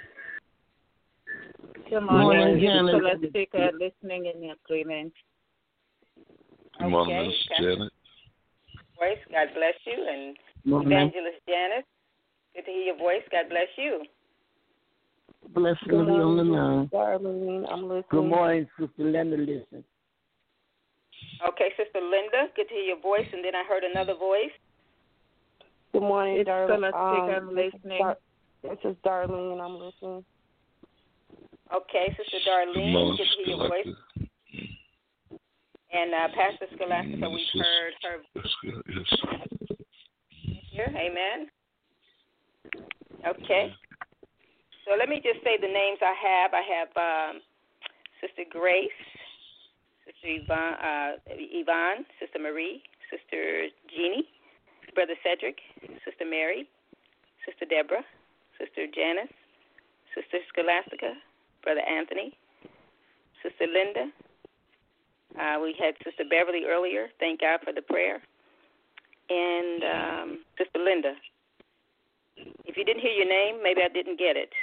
Good morning, Celestica, listening in agreement.
Good morning, Mrs. Janet.
Voice, God bless you. And Evangelist Janice, good to hear your voice. God bless you.
Blessed to be on the line.
Darlene, I'm listening.
Good morning, Sister Linda. Listen.
Okay, Sister Linda, good to hear your voice, and then I heard another voice.
Good morning, Darlene.
I'm listening.
This is Darlene. I'm listening.
Okay, Sister Darlene, good to hear your voice. And Pastor Scholastica, we've heard her voice.
Yes.
Here, amen. Okay. So let me just say the names I have. I have Sister Grace, Sister Yvonne, Sister Marie, Sister Jeannie, Brother Cedric, Sister Mary, Sister Deborah, Sister Janice, Sister Scholastica, Brother Anthony, Sister Linda. We had Sister Beverly earlier. Thank God for the prayer. And Sister Linda. If you didn't hear your name, maybe I didn't get it.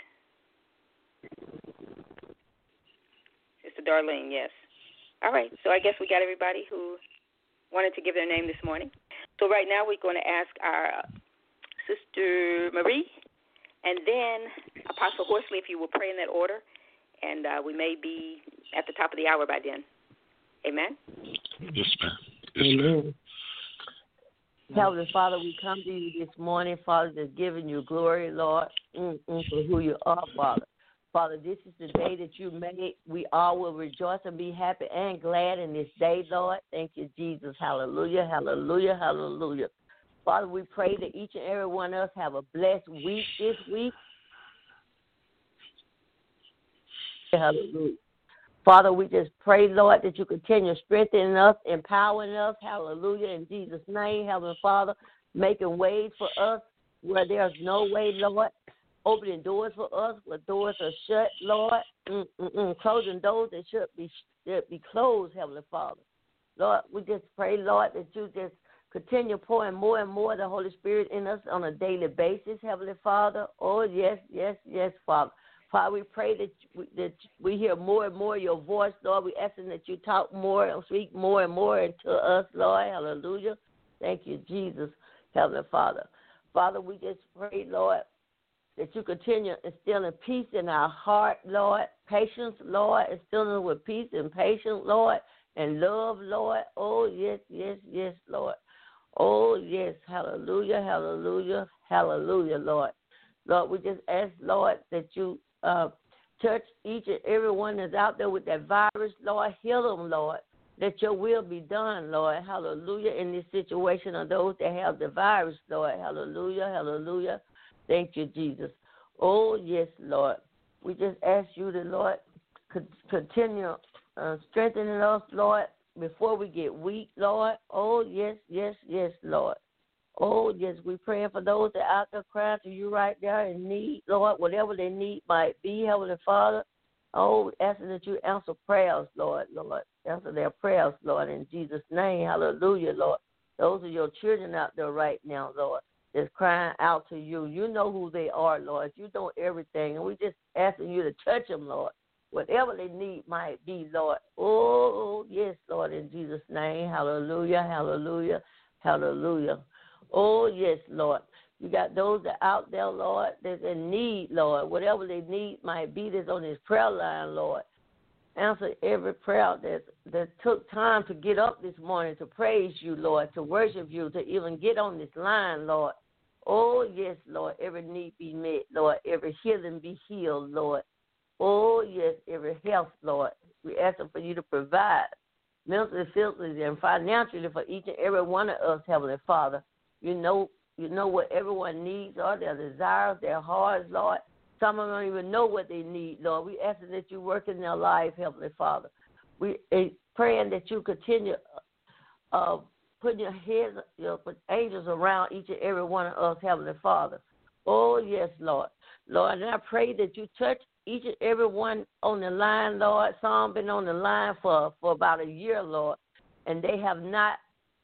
Sister Darlene, yes. All right, so I guess we got everybody who wanted to give their name this morning. So right now we're going to ask our Sister Marie, and then Apostle Horsley, if you will pray in that order, and we may be at the top of the hour by then. Amen?
Yes, ma'am.
Amen. Heavenly Father, we come to you this morning, Father, just giving you glory, Lord, for who you are, Father. Father, this is the day that you made. We all will rejoice and be happy and glad in this day, Lord. Thank you, Jesus. Hallelujah, hallelujah, hallelujah. Father, we pray that each and every one of us have a blessed week this week. Hallelujah. Father, we just pray, Lord, that you continue strengthening us, empowering us. Hallelujah. In Jesus' name, Heavenly Father, making ways for us where there's no way, Lord. Opening doors for us where doors are shut, Lord. Closing doors that should be closed, Heavenly Father. Lord, we just pray, Lord, that you just continue pouring more and more of the Holy Spirit in us on a daily basis, Heavenly Father. Oh, yes, yes, yes, Father. Father, we pray that we hear more and more your voice, Lord. We ask that you talk more and speak more and more into us, Lord. Hallelujah. Thank you, Jesus, Heavenly Father. Father, we just pray, Lord, that you continue instilling peace in our heart, Lord. Patience, Lord, instilling with peace and patience, Lord, and love, Lord. Oh, yes, yes, yes, Lord. Oh, yes, hallelujah, hallelujah, hallelujah, Lord. Lord, we just ask, Lord, that you touch each and every one that's out there with that virus, Lord. Heal them, Lord. Let your will be done, Lord. Hallelujah, in this situation of those that have the virus, Lord. Hallelujah, hallelujah. Thank you, Jesus. Oh, yes, Lord. We just ask you to, Lord, continue strengthening us, Lord, before we get weak, Lord. Oh, yes, yes, yes, Lord. Oh, yes, we're praying for those that are out there crying to you right there in need, Lord, whatever their need might be, Heavenly Father. Oh, asking that you answer prayers, Lord. Answer their prayers, Lord, in Jesus' name. Hallelujah, Lord. Those are your children out there right now, Lord, that's crying out to you. You know who they are, Lord. You know everything, and we just asking you to touch them, Lord. Whatever they need might be, Lord. Oh, yes, Lord, in Jesus' name. Hallelujah, hallelujah, hallelujah. Oh, yes, Lord. You got those that are out there, Lord, that's in need, Lord. Whatever they need might be that's on this prayer line, Lord. Answer every prayer that took time to get up this morning to praise you, Lord, to worship you, to even get on this line, Lord. Oh, yes, Lord. Every need be met, Lord. Every healing be healed, Lord. Oh, yes, every health, Lord. We ask for you to provide mentally, physically, and financially for each and every one of us, Heavenly Father. You know what everyone needs are, their desires, their hearts, Lord. Some of them don't even know what they need, Lord. We ask that you work in their life, Heavenly Father. We are praying that you continue putting your angels around each and every one of us, Heavenly Father. Oh, yes, Lord. Lord, and I pray that you touch each and every one on the line, Lord. Some been on the line for about a year, Lord, and they have not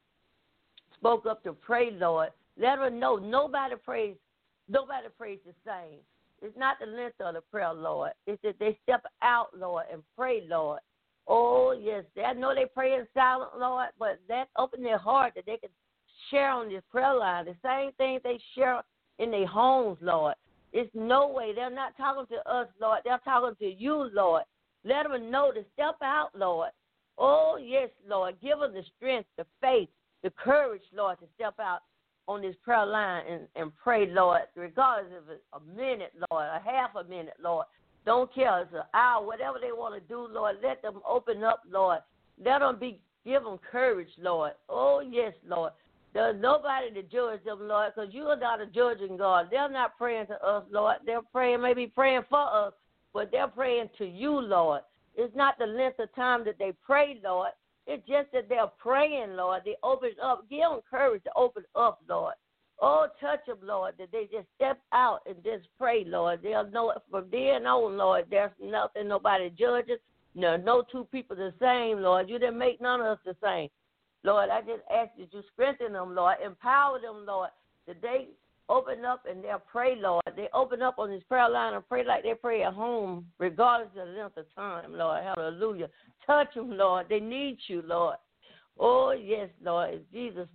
spoke up to pray, Lord. Let her know nobody prays the same. It's not the length of the prayer, Lord. It's that they step out, Lord, and pray, Lord. Oh, yes. I know they pray in silence, Lord, but that open their heart that they can share on this prayer line. The same thing they share in their homes, Lord.
It's no way. They're not talking to us, Lord. They're talking to you, Lord. Let them know to step out, Lord. Oh, yes, Lord. Give them the strength, the faith, the courage, Lord, to step out on this prayer line and pray, Lord, regardless if it's a minute, Lord, a half a minute, Lord. Don't care. It's an hour, whatever they want to do, Lord. Let them open up, Lord. Let them give them courage, Lord. Oh, yes, Lord. There's nobody to judge them, Lord, because you are not a judging God. They're not praying to us, Lord. They're praying, maybe praying for us, but they're praying to you, Lord. It's not the length of time that they pray, Lord. It's just that they're praying, Lord. They open up. Give them courage to open up, Lord. Oh, touch them, Lord, that they just step out and just pray, Lord. They'll know it from then on, Lord. There's nothing nobody judges. No two people the same, Lord. You didn't make none of us the same. Lord, I just ask that you strengthen them, Lord. Empower them, Lord, that they open up and they'll pray, Lord. They open up on this prayer line and pray like they pray at home, regardless of the length of time, Lord. Hallelujah. Touch them, Lord. They need you, Lord. Oh, yes, Lord. In Jesus'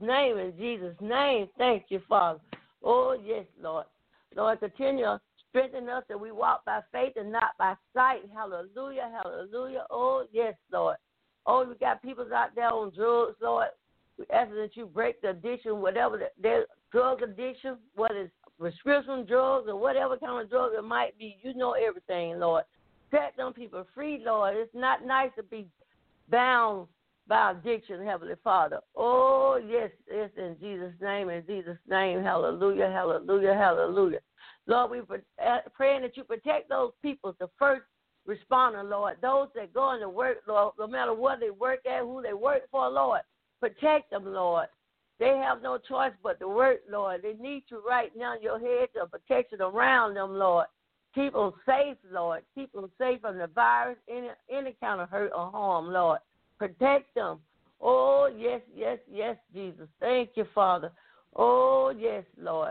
name, thank you, Father. Oh, yes, Lord. Lord, continue to strengthen us that we walk by faith and not by sight. Hallelujah, hallelujah. Oh, yes, Lord. Oh, we got people out there on drugs, Lord. We ask that you break the addiction, whatever their drug addiction, whether it's prescription drugs or whatever kind of drug it might be. You know everything, Lord. Set them people free, Lord. It's not nice to be bound by addiction, Heavenly Father. Oh, yes, in Jesus' name, hallelujah, hallelujah, hallelujah. Lord, we praying that you protect those people, the first responder, Lord, those that go into work, Lord, no matter where they work at, who they work for, Lord, protect them, Lord. They have no choice but to work, Lord. They need you right now, your hedge of protection around them, Lord. Keep them safe, Lord. Keep them safe from the virus, any kind of hurt or harm, Lord. Protect them. Oh, yes, yes, yes, Jesus. Thank you, Father. Oh, yes, Lord.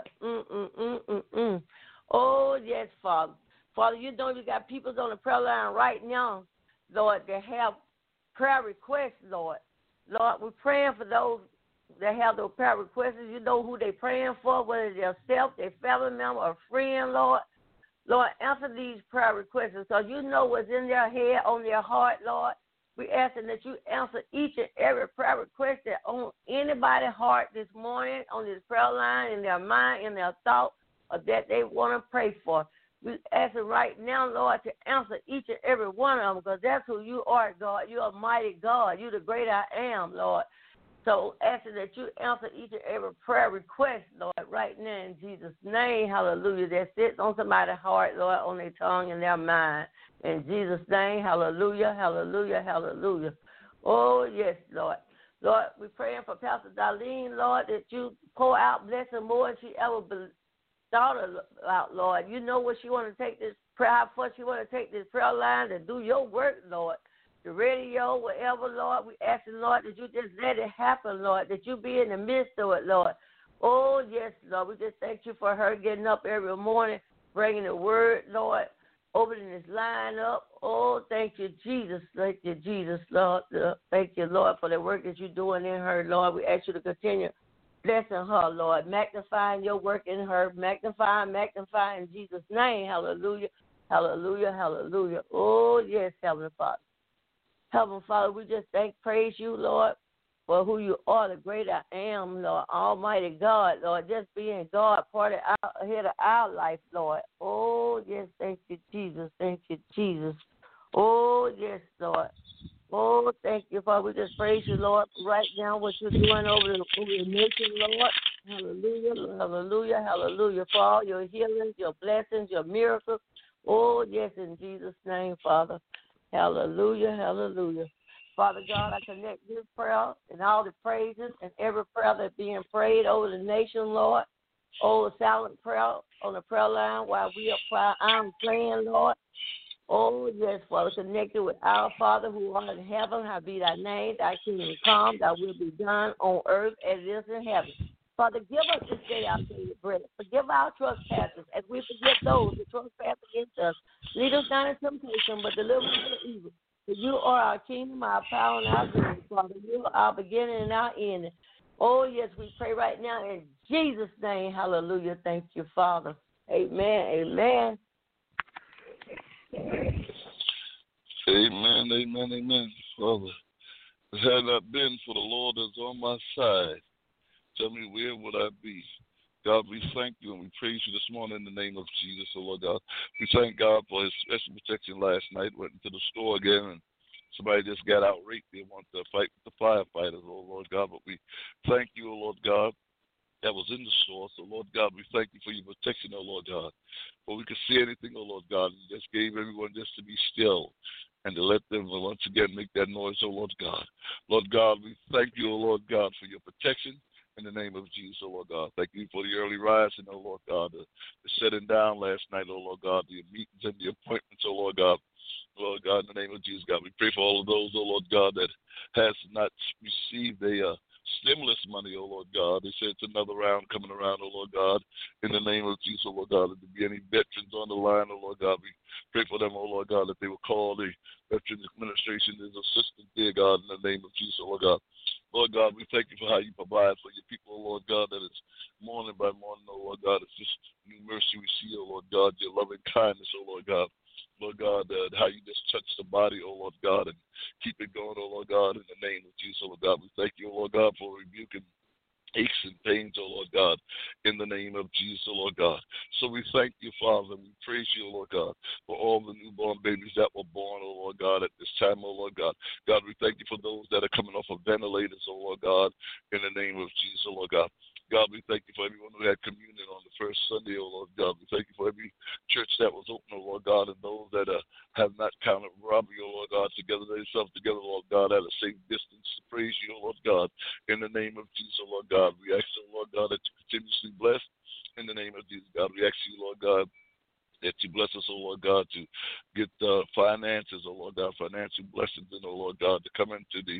Oh, yes, Father. Father, you know you got people on the prayer line right now, Lord, that have prayer requests, Lord. Lord, we're praying for those that have those prayer requests. You know who they're praying for, whether it's themselves, their family member, or friend, Lord. Lord, answer these prayer requests because you know what's in their head, on their heart, Lord. We're asking that you answer each and every prayer request that on anybody's heart this morning, on this prayer line, in their mind, in their thought, or that they want to pray for. We're asking right now, Lord, to answer each and every one of them because that's who you are, God. You're a mighty God. You're the great I am, Lord. So asking that you answer each and every prayer request, Lord, right now in Jesus' name, hallelujah, that sits on somebody's heart, Lord, on their tongue and their mind. In Jesus' name, hallelujah, hallelujah, hallelujah. Oh, yes, Lord. Lord, we're praying for Pastor Darlene, Lord, that you pour out blessing more than she ever thought about, Lord. You know what she want to take this prayer, how far she want to take this prayer line to do your work, Lord. The radio, whatever, Lord, we asking, Lord, that you just let it happen, Lord, that you be in the midst of it, Lord. Oh, yes, Lord, we just thank you for her getting up every morning, bringing the word, Lord, opening this line up. Oh, thank you, Jesus. Thank you, Jesus, Lord. Thank you, Lord, for the work that you're doing in her, Lord. We ask you to continue blessing her, Lord, magnifying your work in her, magnifying in Jesus' name. Hallelujah, hallelujah, hallelujah. Oh, yes, Heavenly Father. Heavenly Father, we just praise you, Lord, for who you are, the great I am, Lord, Almighty God, Lord, just being God, part of ahead of our life, Lord. Oh, yes, thank you, Jesus. Thank you, Jesus. Oh, yes, Lord. Oh, thank you, Father. We just praise you, Lord, right now, what you're doing over the nation, Lord. Hallelujah, hallelujah, hallelujah, for all your healings, your blessings, your miracles. Oh, yes, in Jesus' name, Father. Hallelujah, hallelujah. Father God, I connect this prayer and all the praises and every prayer that's being prayed over the nation, Lord. Oh, silent prayer on the prayer line while we apply. I'm praying, Lord. Oh, yes, Father, connected with our Father who art in heaven, hallowed be thy name, thy kingdom come, thy will be done on earth as it is in heaven. Father, give us this day our daily bread. Forgive our trespasses as we forgive those who trespass against us. Lead us not into temptation, but deliver us from evil. For you are our kingdom, our power, and our glory, Father. You are our beginning and our ending. Oh, yes, we pray right now in Jesus' name. Hallelujah. Thank you, Father. Amen.
Amen. Father, if it had not been for the Lord that's on my side, tell me where would I be? God, we thank you and we praise you this morning in the name of Jesus, oh Lord God. We thank God for his special protection last night. Went into the store again and somebody just got outraged. They want to fight with the firefighters, oh Lord God. But we thank you, oh Lord God, that was in the store. So, Lord God, we thank you for your protection, oh Lord God. For we could see anything, oh Lord God. You just gave everyone just to be still and to let them once again make that noise, oh Lord God. Lord God, we thank you, oh Lord God, for your protection. In the name of Jesus, oh Lord God. Thank you for the early rising, oh Lord God, the sitting down last night, oh Lord God, the meetings and the appointments, oh Lord God. Lord God, in the name of Jesus, God, we pray for all of those, oh Lord God, that has not received a stimulus money, oh Lord God. They said it's another round coming around, oh Lord God. In the name of Jesus, oh Lord God, if there be any veterans on the line, oh Lord God, we pray for them, oh Lord God, that they will call the Veterans Administration as assistance, dear God, in the name of Jesus, oh Lord God. Lord God, we thank you for how you provide for your people, oh Lord God, that is morning by morning, oh Lord God. It's just new mercy we see, oh Lord God, your loving kindness, oh Lord God. Lord God, how you just touch the body, oh Lord God, and keep it going, oh Lord God, in the name of Jesus, oh Lord God. We thank you, oh Lord God, for rebuking aches and pains, oh Lord God, in the name of Jesus, oh Lord God. So we thank you, Father, and we praise you, oh Lord God, for all the newborn babies that were born, oh Lord God, at this time, oh Lord God. God, we thank you for those that are coming off of ventilators, oh Lord God, in the name of Jesus, oh Lord God. God, we thank you for everyone who had communion on the first Sunday, oh Lord God. We thank you for every church that was open, oh Lord God, and those that have not counted robbery, oh Lord God, together themselves together, Lord God, at a safe distance to praise you, oh Lord God, in the name of Jesus, oh Lord God. We ask, oh Lord God, that you continuously bless in the name of Jesus, God. We ask you, Lord God, that you bless us, oh Lord God, to get finances, oh Lord God, financial blessings, and oh Lord God, to come into the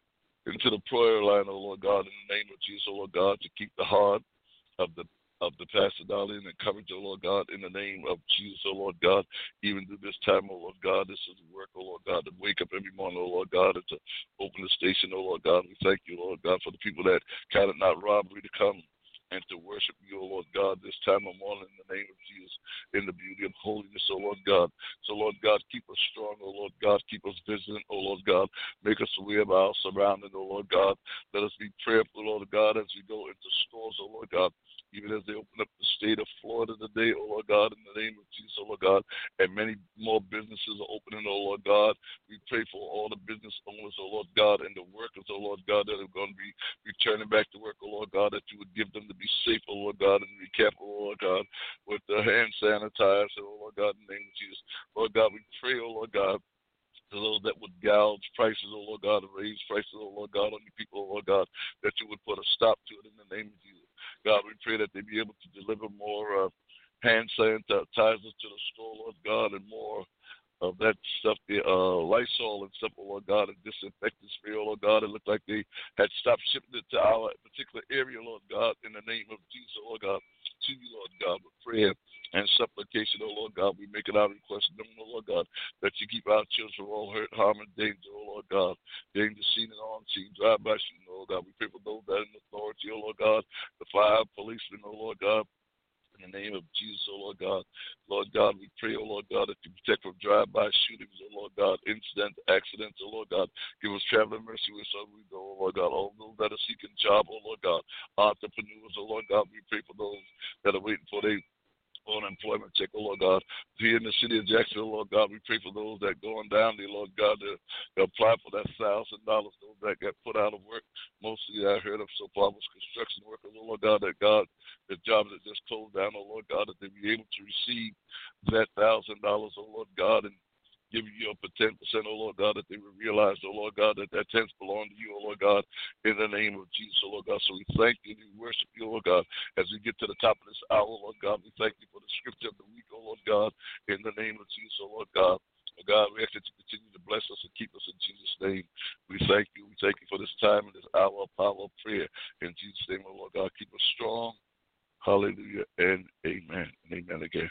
prayer line, oh Lord God, in the name of Jesus, oh Lord God, to keep the heart of the Pastor Darlene and courage, oh Lord God, in the name of Jesus, oh Lord God, even through this time, oh Lord God, this is work, oh Lord God, to wake up every morning, oh Lord God, and to open the station, oh Lord God. We thank you, Lord God, for the people that counted not robbery to come and to worship you, O Lord God, this time of morning in the name of Jesus, in the beauty of holiness, O Lord God. So, Lord God, keep us strong, O Lord God. Keep us vigilant, O Lord God. Make us aware of our surroundings, O Lord God. Let us be prayerful, Lord God, as we go into stores, O Lord God. Even as they open up the state of Florida today, O Lord God, in the name of Jesus, O Lord God, and many more businesses are opening, O Lord God. We pray for all the business owners, O Lord God, and the workers, O Lord God, that are going to be returning back to work, O Lord God, that you would give them to be safe, O Lord God, and be careful, O Lord God, with the hand sanitizer, O Lord God, in the name of Jesus. Lord God, we pray, O Lord God, to those that would gouge prices, O Lord God, and raise prices, O Lord God, on your people, O Lord God, that you would put a stop to it in the name of Jesus. God, we pray that they be able to deliver more hand sanitizers to the store, Lord God, and more of that stuff, the Lysol and stuff, oh Lord God, and disinfectant spray, oh Lord God. It looked like they had stopped shipping it to our particular area, Lord God, in the name of Jesus, oh Lord God, to you, Lord God, with prayer and supplication, oh Lord God. We make it our request, oh Lord God, that you keep our children from all hurt, harm, and danger, oh Lord God. Danger seen and unseen, drive-by shooting, oh Lord God. We pray for those that are in authority, oh Lord God, the fire, policemen, oh Lord God. In the name of Jesus, oh Lord God. Lord God, we pray, oh Lord God, that you protect from drive-by shootings, oh Lord God, incidents, accidents, oh Lord God. Give us traveling mercy wherever we go, oh Lord God. All those that are seeking job, oh Lord God. Entrepreneurs, oh Lord God, we pray for those that are waiting for their unemployment check, oh Lord God. Here in the city of Jacksonville, Lord God, we pray for those that going down there, Lord God, to apply for that $1,000, those that got put out of work. Mostly I heard of so far was construction workers, oh Lord God, that God, the jobs that just closed down, oh Lord God, that they be able to receive that $1,000, oh Lord God, and give you up a 10%, oh Lord God, that they will realize, oh Lord God, that 10th belong to you, oh Lord God, in the name of Jesus, oh Lord God. So we thank you and we worship you, oh Lord God, as we get to the top of this hour, Lord God. We thank you for the scripture of the week, oh Lord God, in the name of Jesus, oh Lord God. Oh God, we ask that you continue to bless us and keep us in Jesus' name. We thank you. We thank you for this time and this hour of power of prayer. In Jesus' name, oh Lord God, keep us strong. Hallelujah and amen. And amen again.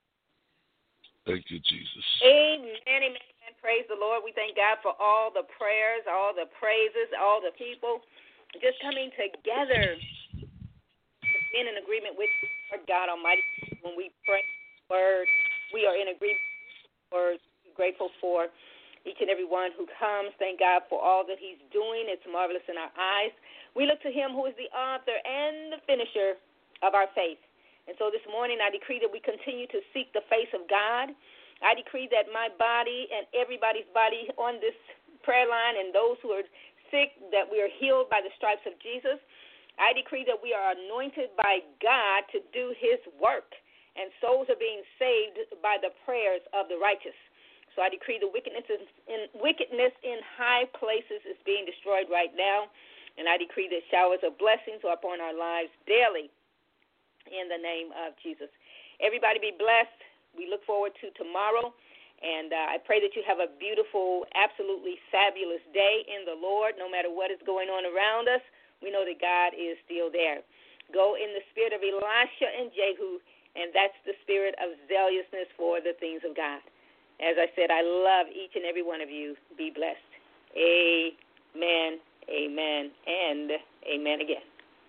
Thank you, Jesus.
Amen, amen, amen. Praise the Lord. We thank God for all the prayers, all the praises, all the people just coming together in agreement with God Almighty. when we pray the word. We are in agreement with the word. Grateful for each and every one who comes. Thank God for all that he's doing. It's marvelous in our eyes. We look to him who is the author and the finisher of our faith. And so this morning I decree that we continue to seek the face of God. I decree that my body and everybody's body on this prayer line and those who are sick, that we are healed by the stripes of Jesus. I decree that we are anointed by God to do his work, and souls are being saved by the prayers of the righteous. So I decree the wickedness in high places is being destroyed right now, and I decree that showers of blessings are upon our lives daily in the name of Jesus. Everybody be blessed. We look forward to tomorrow, and I pray that you have a beautiful, absolutely fabulous day in the Lord. No matter what is going on around us, we know that God is still there. Go in the spirit of Elisha and Jehu, and that's the spirit of zealousness for the things of God. As I said, I love each and every one of you. Be blessed. Amen, amen, and amen again.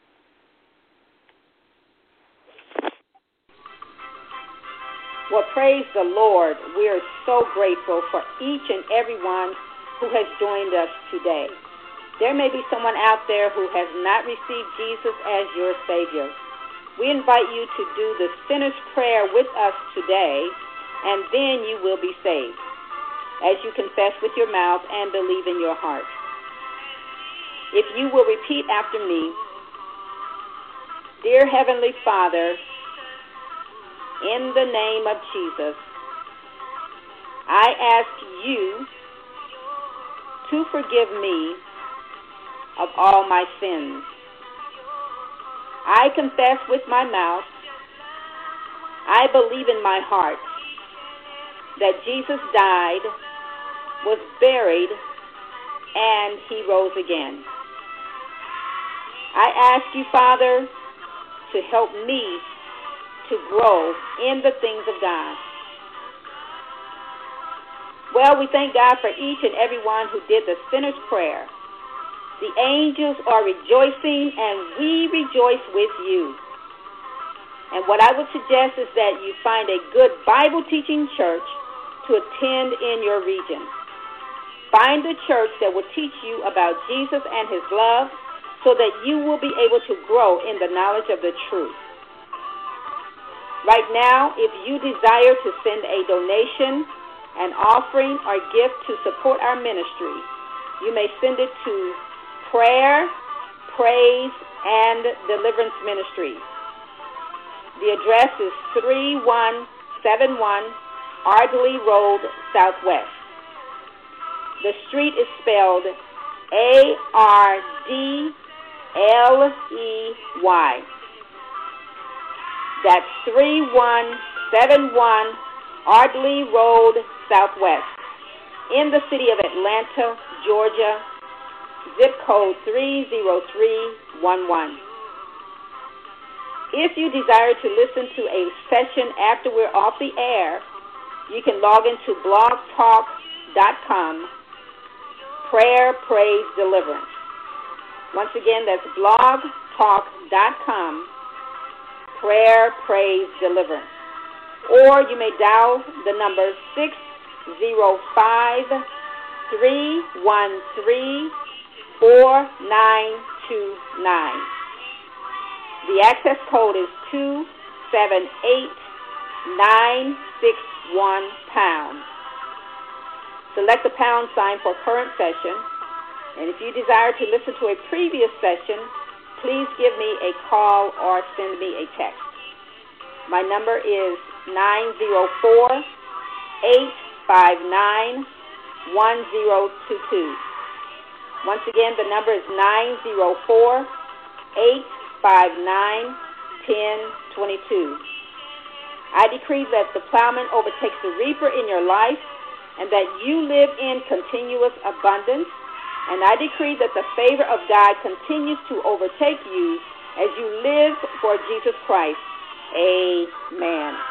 Well, praise the Lord. We are so grateful for each and every one who has joined us today. There may be someone out there who has not received Jesus as your Savior. We invite you to do the sinner's prayer with us today, and then you will be saved, as you confess with your mouth and believe in your heart. If you will repeat after me, Dear Heavenly Father, in the name of Jesus, I ask you to forgive me of all my sins. I confess with my mouth, I believe in my heart that Jesus died, was buried, and he rose again. I ask you, Father, to help me to grow in the things of God. Well, we thank God for each and every one who did the sinner's prayer. The angels are rejoicing, and we rejoice with you. And what I would suggest is that you find a good Bible-teaching church to attend in your region. Find a church that will teach you about Jesus and his love so that you will be able to grow in the knowledge of the truth. Right now, if you desire to send a donation, an offering, or gift to support our ministry, you may send it to Prayer, Praise, and Deliverance Ministry. The address is 3171 Ardley Road, Southwest. The street is spelled Ardley. That's 3171 Ardley Road, Southwest, in the city of Atlanta, Georgia, zip code 30311. If you desire to listen to a session after we're off the air, you can log into blogtalk.com, Prayer, Praise, Deliverance. Once again, that's blogtalk.com, Prayer, Praise, Deliverance. Or you may dial the number 605-313-4929. The access code is 278961#. Select the pound sign for current session. And if you desire to listen to a previous session, please give me a call or send me a text. My number is 904-859-1022. Once again, the number is 904-859-1022. I decree that the plowman overtakes the reaper in your life and that you live in continuous abundance. And I decree that the favor of God continues to overtake you as you live for Jesus Christ. Amen.